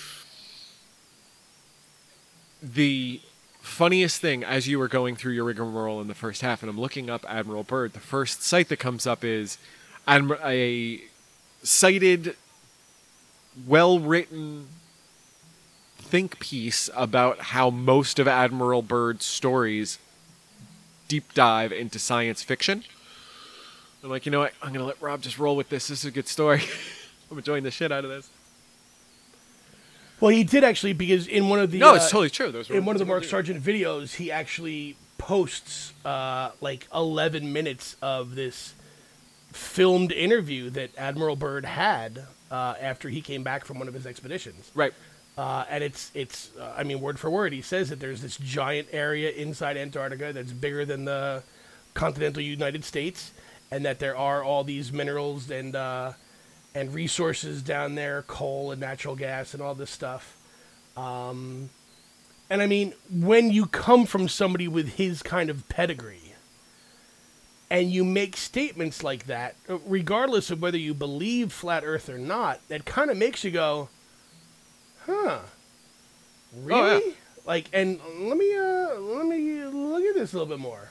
S2: The funniest thing, as you were going through your rigmarole in the first half, and I'm looking up Admiral Byrd, the first site that comes up is a cited, well-written think piece about how most of Admiral Byrd's stories deep dive into science fiction. I'm like, you know what? I'm going to let Rob just roll with this. This is a good story. I'm enjoying the shit out of this.
S3: Well, he did actually, because in one of the...
S2: No, it's totally true.
S3: In one of the Mark Sargent videos, he actually posts 11 minutes of this filmed interview that Admiral Byrd had after he came back from one of his expeditions.
S2: Right.
S3: And it's word for word, he says that there's this giant area inside Antarctica that's bigger than the continental United States, and that there are all these minerals and resources down there, coal and natural gas and all this stuff. And I mean, when you come from somebody with his kind of pedigree, and you make statements like that, regardless of whether you believe flat Earth or not, that kind of makes you go, huh, really?
S2: Oh, yeah.
S3: Like, and let me look at this a little bit more.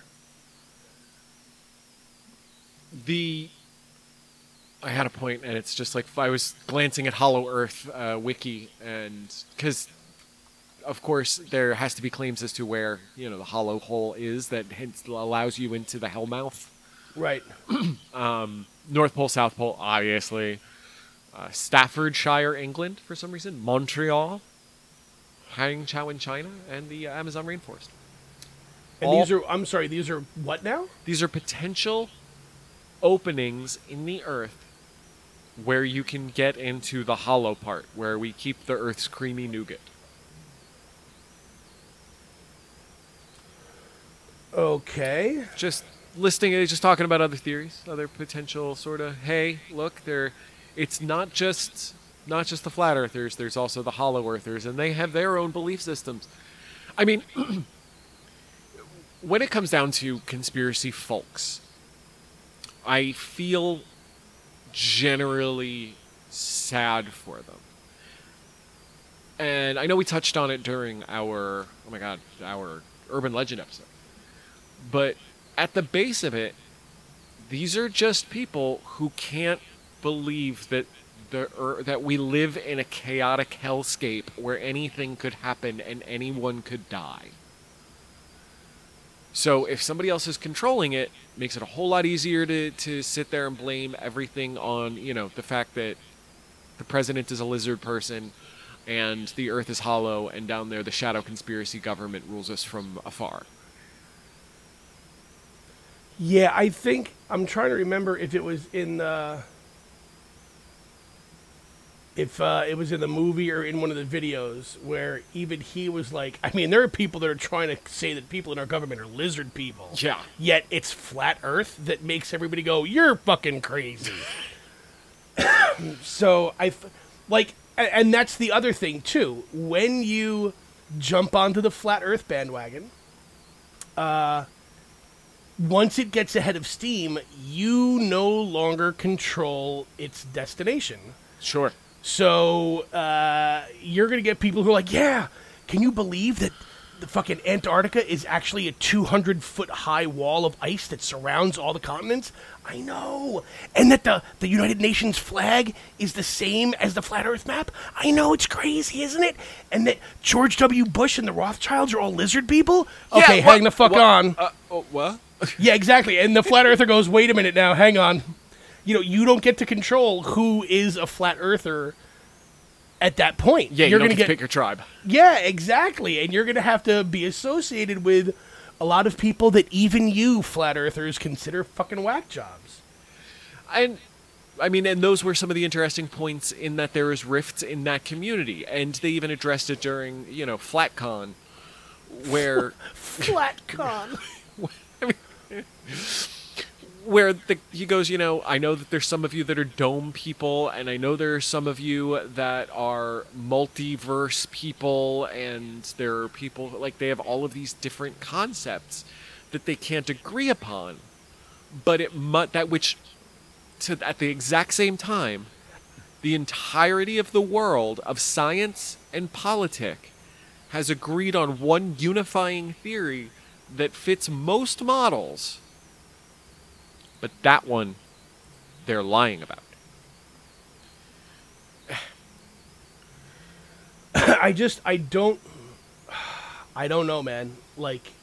S2: I had a point, and it's just like I was glancing at Hollow Earth wiki, and because of course there has to be claims as to where the hollow hole is that hence allows you into the Hellmouth.
S3: Right.
S2: North Pole, South Pole, obviously. Staffordshire, England, for some reason. Montreal, Hangzhou in China, and the Amazon rainforest.
S3: And these are what now?
S2: These are potential openings in the Earth where you can get into the hollow part, where we keep the Earth's creamy nougat.
S3: Okay.
S2: Just talking about other theories, other potential sort of, hey, look, it's not just the flat earthers, there's also the hollow earthers, and they have their own belief systems. I mean, when it comes down to conspiracy folks, I feel generally sad for them. And I know we touched on it during our Urban Legend episode. But at the base of it, these are just people who can't believe that that we live in a chaotic hellscape where anything could happen and anyone could die. So if somebody else is controlling it, makes it a whole lot easier to sit there and blame everything on, the fact that the president is a lizard person and the earth is hollow and down there the shadow conspiracy government rules us from afar.
S3: Yeah, I think, I'm trying to remember if it was in the... if it was in the movie or in one of the videos where even he was like, I mean, there are people that are trying to say that people in our government are lizard people.
S2: Yeah.
S3: Yet it's flat Earth that makes everybody go, you're fucking crazy. So and that's the other thing too. When you jump onto the flat Earth bandwagon, once it gets ahead of steam, you no longer control its destination.
S2: Sure.
S3: So you're going to get people who are like, yeah, can you believe that the fucking Antarctica is actually a 200-foot high wall of ice that surrounds all the continents? I know. And that the United Nations flag is the same as the flat Earth map? I know, it's crazy, isn't it? And that George W. Bush and the Rothschilds are all lizard people? Okay,
S2: Yeah,
S3: hang the fuck on.
S2: What?
S3: Yeah, exactly. And the flat earther goes, wait a minute now, hang on. You know, you don't get to control who is a flat earther at that point.
S2: Yeah,
S3: you're
S2: don't
S3: gonna
S2: get to pick your tribe.
S3: Yeah, exactly. And you're going to have to be associated with a lot of people that even you flat earthers consider fucking whack jobs.
S2: And I mean, and those were some of the interesting points in that there is rifts in that community, and they even addressed it during, FlatCon, where
S3: FlatCon.
S2: where he goes, I know that there's some of you that are dome people, and I know there are some of you that are multiverse people, and there are people, like, they have all of these different concepts that they can't agree upon. But at the exact same time, the entirety of the world of science and politic has agreed on one unifying theory that fits most models. But that one, they're lying about.
S3: I don't know, man. Like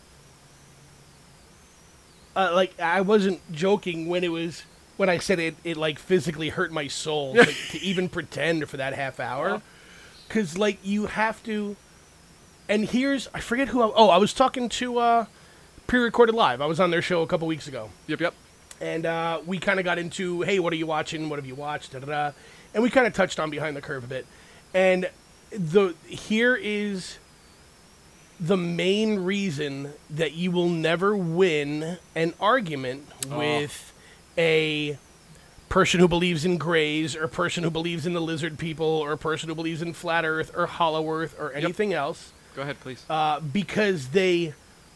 S3: I wasn't joking when I said it like physically hurt my soul to even pretend for that half hour. Because, like, you have to... And I forget who I was talking to Pre-Recorded Live. I was on their show a couple weeks ago.
S2: Yep.
S3: And we kind of got into, hey, what are you watching? What have you watched? Da-da-da. And we kind of touched on Behind the Curve a bit. And here is the main reason that you will never win an argument with a person who believes in grays, or a person who believes in the lizard people, or a person who believes in flat Earth or hollow Earth or anything else.
S2: Go ahead, please.
S3: Because they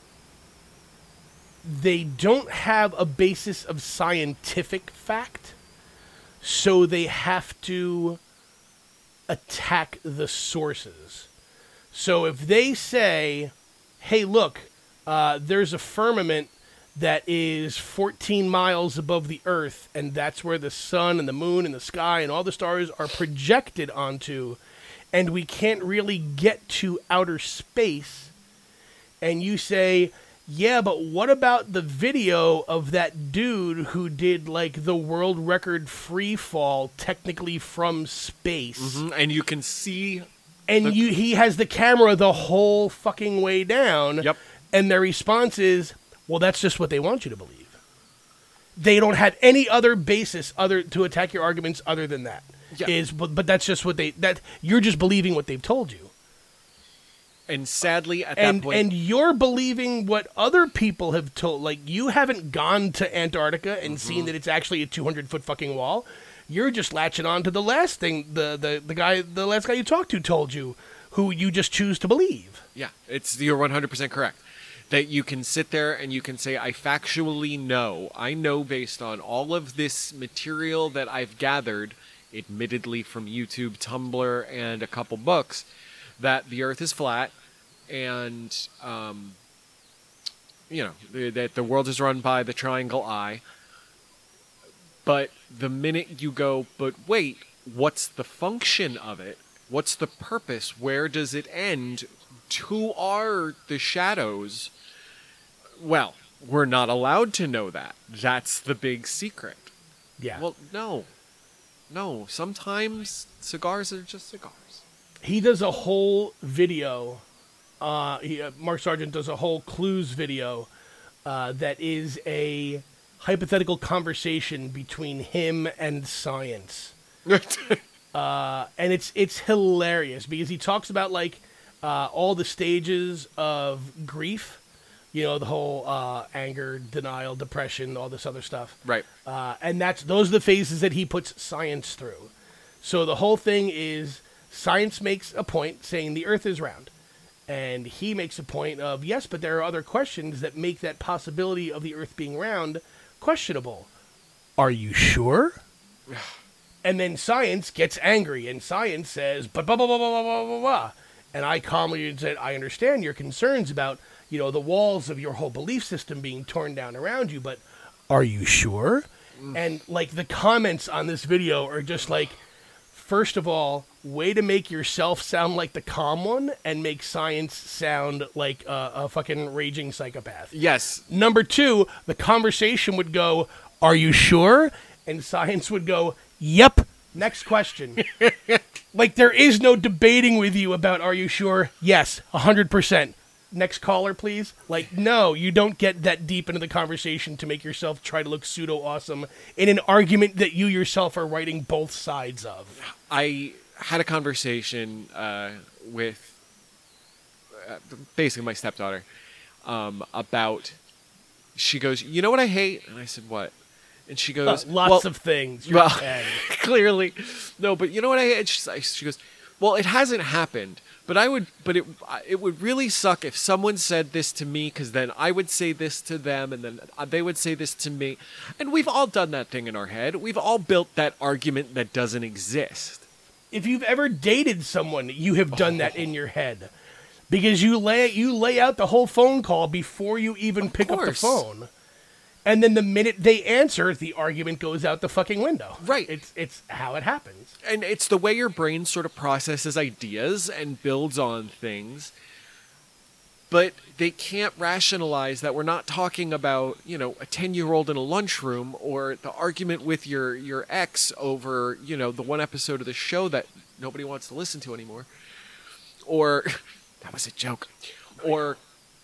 S3: don't have a basis of scientific fact, so they have to attack the sources. So if they say, hey, look, there's a firmament that is 14 miles above the Earth, and that's where the sun and the moon and the sky and all the stars are projected onto, and we can't really get to outer space, and you say, yeah, but what about the video of that dude who did, like, the world record free fall technically from space?
S2: Mm-hmm. And you can see...
S3: And he has the camera the whole fucking way down.
S2: Yep.
S3: And their response is, well, that's just what they want you to believe. They don't have any other basis to attack your arguments other than that. Yeah. But that's just what you're just believing what they've told you.
S2: And sadly, at that point...
S3: And you're believing what other people have told. Like, you haven't gone to Antarctica and seen that it's actually a 200-foot fucking wall. You're just latching on to the last thing the last guy you talked to told you, who you just choose to believe.
S2: Yeah, you're 100% correct. That you can sit there and you can say, I factually know. I know based on all of this material that I've gathered, admittedly from YouTube, Tumblr, and a couple books, that the Earth is flat, and that the world is run by the triangle eye. But the minute you go, but wait, what's the function of it? What's the purpose? Where does it end? Who are the shadows? Well, we're not allowed to know that. That's the big secret.
S3: Yeah.
S2: Well, no. Sometimes cigars are just cigars.
S3: He does a whole video. Mark Sargent does a whole clues video that is a hypothetical conversation between him and science. And it's hilarious because he talks about like all the stages of grief, you know, the whole anger, denial, depression, all this other stuff.
S2: Right.
S3: And those are the phases that he puts science through. So the whole thing is science makes a point saying the Earth is round. And he makes a point of, yes, but there are other questions that make that possibility of the Earth being round questionable. Are you sure? And then science gets angry, and science says, blah, blah, blah, blah, blah, blah, blah, blah. And I calmly said, I understand your concerns about, you know, the walls of your whole belief system being torn down around you, but are you sure? And, like, the comments on this video are just like, first of all, way to make yourself sound like the calm one and make science sound like a fucking raging psychopath.
S2: Yes.
S3: Number two, the conversation would go, are you sure? And science would go, yep. Next question. Like, there is no debating with you about, are you sure? Yes, 100%. Next caller, please. Like, no, you don't get that deep into the conversation to make yourself try to look pseudo-awesome in an argument that you yourself are writing both sides of.
S2: I had a conversation with basically my stepdaughter about, she goes, you know what I hate? And I said, what? And she goes,
S3: lots of things. You're 10.
S2: Clearly. No, but you know what I hate? She goes, well, it hasn't happened, but it would really suck if someone said this to me, because then I would say this to them, and then they would say this to me. And we've all done that thing in our head. We've all built that argument that doesn't exist.
S3: If you've ever dated someone, you have done that in your head. Because you lay out the whole phone call before you even pick up the phone. And then the minute they answer, the argument goes out the fucking window.
S2: Right.
S3: It's how it happens.
S2: And it's the way your brain sort of processes ideas and builds on things. But they can't rationalize that we're not talking about, you know, a 10-year-old in a lunchroom or the argument with your ex over, you know, the one episode of the show that nobody wants to listen to anymore. Or, that was a joke. Or,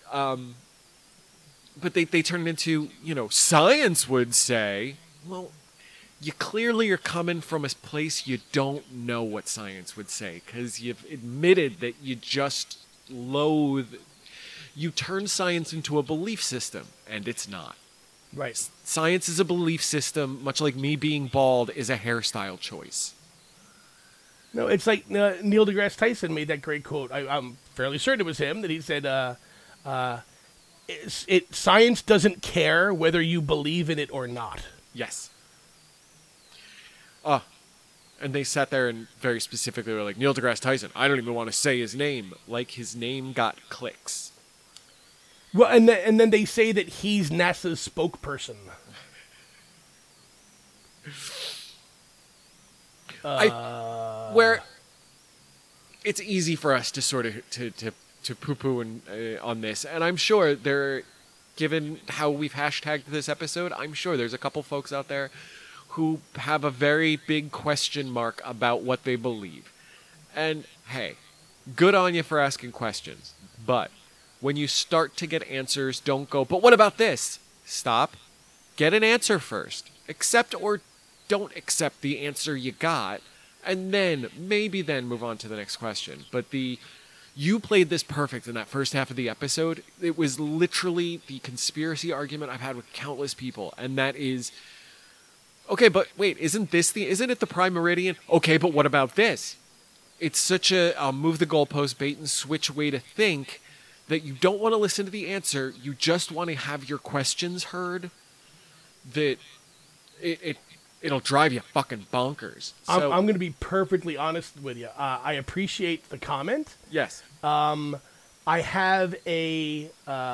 S2: but they turn it into, you know, science would say, well, you clearly are coming from a place you don't know what science would say, because you've admitted that you just loathe. You turn science into a belief system, and it's not.
S3: Right.
S2: Science is a belief system, much like me being bald is a hairstyle choice.
S3: No, it's like Neil deGrasse Tyson made that great quote. I'm fairly certain it was him that he said, science doesn't care whether you believe in it or not.
S2: Yes. And they sat there and very specifically were like, Neil deGrasse Tyson, I don't even want to say his name. Like his name got clicks.
S3: Well, and then they say that he's NASA's spokesperson.
S2: Where it's easy for us to sort of to poo-poo on this, and I'm sure given how we've hashtagged this episode, I'm sure there's a couple folks out there who have a very big question mark about what they believe. And hey, good on you for asking questions, but when you start to get answers, don't go, but what about this? Stop. Get an answer first. Accept or don't accept the answer you got, and then move on to the next question. But you played this perfect in that first half of the episode. It was literally the conspiracy argument I've had with countless people, and that is, okay, but wait, isn't it the prime meridian? Okay, but what about this? It's such a move the goalpost, bait and switch way to think that you don't want to listen to the answer. You just want to have your questions heard. That it'll drive you fucking bonkers. So,
S3: I'm going to be perfectly honest with you. I appreciate the comment.
S2: Yes.
S3: I have a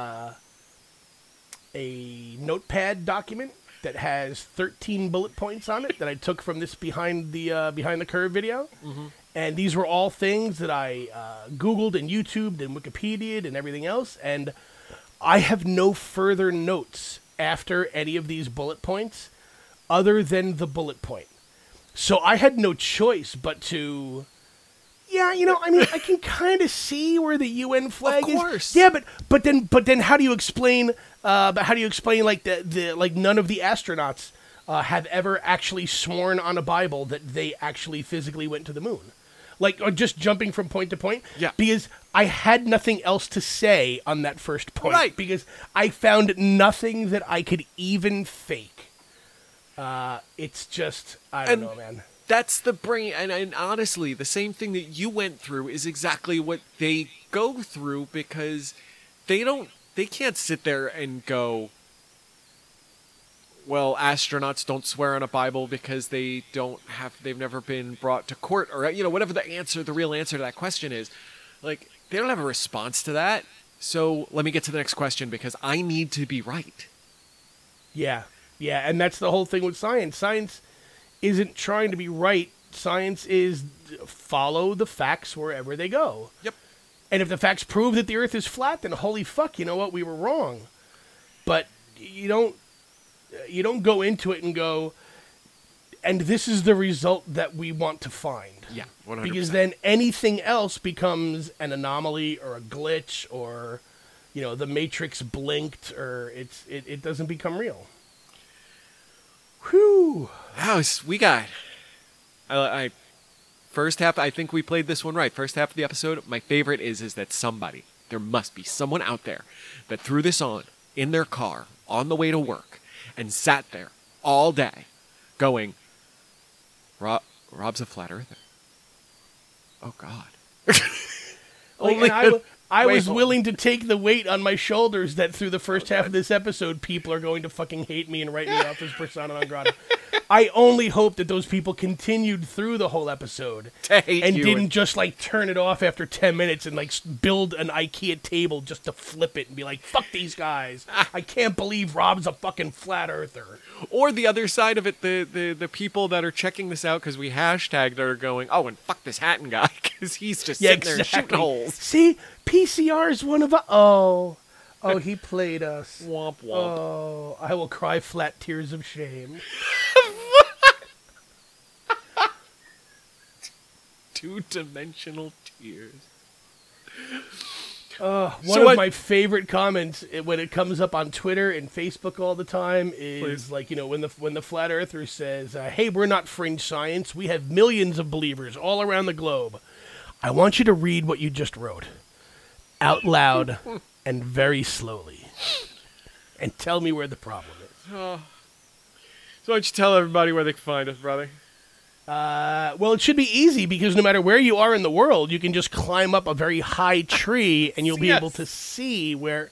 S3: notepad document that has 13 bullet points on it that I took from this behind the curve video. Mm-hmm. And these were all things that I Googled and YouTubed and Wikipedia'd and everything else. And I have no further notes after any of these bullet points other than the bullet point. So I had no choice but to... Yeah, I can kind of see where the UN flag is.
S2: Of course.
S3: Yeah, but then how do you explain like the like none of the astronauts have ever actually sworn on a Bible that they actually physically went to the moon. Like, or just jumping from point to point.
S2: Yeah.
S3: Because I had nothing else to say on that first point.
S2: Right.
S3: Because I found nothing that I could even fake. It's just, I don't know, man.
S2: That's the brain, and honestly, the same thing that you went through is exactly what they go through, because they can't sit there and go, well, astronauts don't swear on a Bible because they've never been brought to court, or, whatever the real answer to that question is. Like, they don't have a response to that. So let me get to the next question, because I need to be right.
S3: Yeah, and that's the whole thing with science. Science isn't trying to be right. Science is follow the facts wherever they go.
S2: Yep.
S3: And if the facts prove that the Earth is flat, then holy fuck, you know what? We were wrong. But you don't go into it and go, and this is the result that we want to find.
S2: Yeah, 100%.
S3: Because then anything else becomes an anomaly or a glitch, or the Matrix blinked, or it doesn't become real. Whew.
S2: We got. First half, I think we played this one right. First half of the episode, my favorite is that there must be someone out there that threw this on in their car on the way to work and sat there all day going, Rob's a flat earther. Oh, God.
S3: I was willing to take the weight on my shoulders that through the first half of this episode, people are going to fucking hate me and write me off as persona non grata. I only hope that those people continued through the whole episode and didn't just turn it off after 10 minutes and build an IKEA table just to flip it and be like, fuck these guys. I can't believe Rob's a fucking flat earther.
S2: Or the other side of it, the people that are checking this out because we hashtagged are going, oh, and fuck this Hatton guy because he's just sitting there shooting holes.
S3: See, PCR is one of Oh, he played us.
S2: Womp womp.
S3: Oh, I will cry flat tears of shame.
S2: Two-dimensional tears.
S3: One of my favorite comments when it comes up on Twitter and Facebook all the time is when the flat earther says, "Hey, we're not fringe science. We have millions of believers all around the globe. I want you to read what you just wrote out loud and very slowly, and tell me where the problem is."
S2: So why don't you tell everybody where they can find us, brother?
S3: Well, it should be easy because no matter where you are in the world, you can just climb up a very high tree and you'll be able to see where...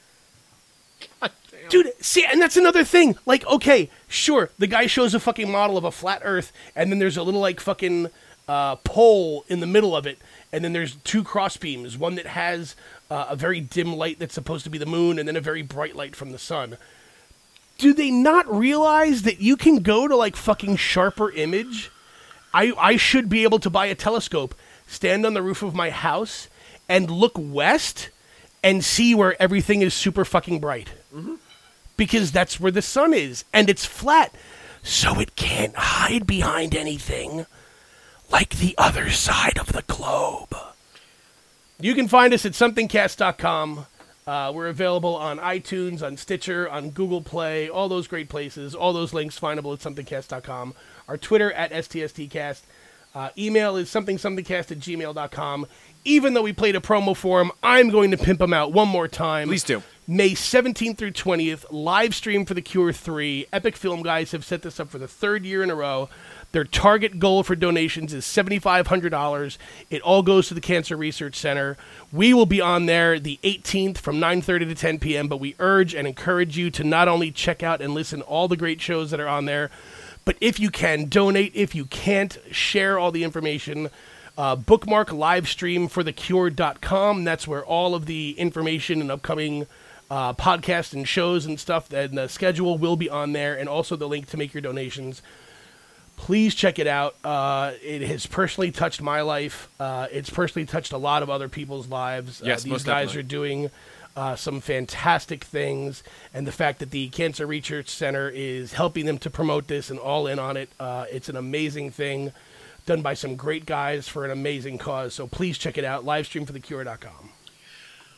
S2: God damn.
S3: Dude, see, and that's another thing. Okay, sure, the guy shows a fucking model of a flat Earth, and then there's a little, fucking pole in the middle of it, and then there's two cross beams, one that has a very dim light that's supposed to be the moon, and then a very bright light from the sun. Do they not realize that you can go to, fucking sharper image? I should be able to buy a telescope, stand on the roof of my house, and look west and see where everything is super fucking bright. Mm-hmm. Because that's where the sun is, and it's flat, so it can't hide behind anything like the other side of the globe. You can find us at somethingcast.com. We're available on iTunes, on Stitcher, on Google Play, all those great places. All those links findable at somethingcast.com. Our Twitter at STSTcast. Email is somethingcast@gmail.com. Even though we played a promo for them, I'm going to pimp them out one more time.
S2: Please do.
S3: May 17th through 20th, live stream for The Cure 3. Epic Film Guys have set this up for the third year in a row. Their target goal for donations is $7,500. It all goes to the Cancer Research Center. We will be on there the 18th from 9:30 to 10 p.m., but we urge and encourage you to not only check out and listen to all the great shows that are on there, but if you can, donate. If you can't, share all the information. Bookmark livestreamforthecure.com. That's where all of the information and upcoming podcasts and shows and stuff and the schedule will be on there, and also the link to make your donations. Please check it out. It has personally touched my life. It's personally touched a lot of other people's lives.
S2: Yes,
S3: these
S2: most
S3: guys
S2: definitely.
S3: are doing some fantastic things, and the fact that the Cancer Research Center is helping them to promote this and all in on it, it's an amazing thing done by some great guys for an amazing cause. So please check it out, livestreamforthecure.com.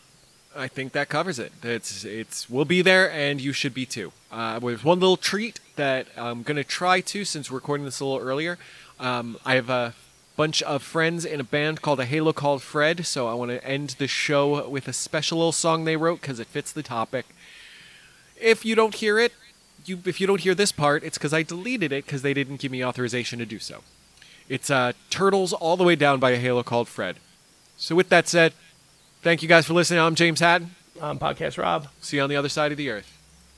S2: I think that covers it. We'll be there, and you should be too. There's one little treat that I'm gonna try to, since we're recording this a little earlier. I have a bunch of friends in a band called A Halo Called Fred, so I want to end the show with a special little song they wrote because it fits the topic. If you don't hear it, if you don't hear this part, it's because I deleted it because they didn't give me authorization to do so. It's Turtles All the Way Down by A Halo Called Fred. So with that said, thank you guys for listening. I'm James Hatton.
S3: I'm Podcast Rob.
S2: See you on the other side of the earth.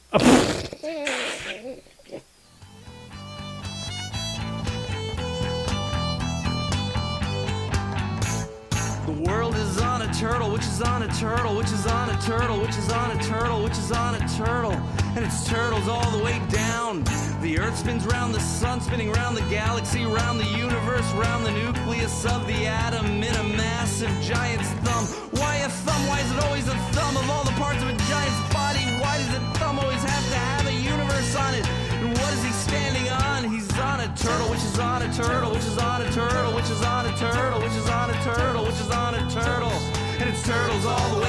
S4: The world is on a turtle, which is on a turtle, which is on a turtle, which is on a turtle, which is on a turtle, and it's turtles all the way down. The earth spins round the sun, spinning round the galaxy, round the universe, round the nucleus of the atom in a massive giant's thumb. Why a thumb? Why is it always a thumb? Of all the parts of a giant's body, why does a thumb always have to have a universe on it? And what is he standing on? He's on a turtle, which is on a turtle, which is on a turtle, which is on a turtle, which is on a turtle, which is on a turtle, and it's turtles all the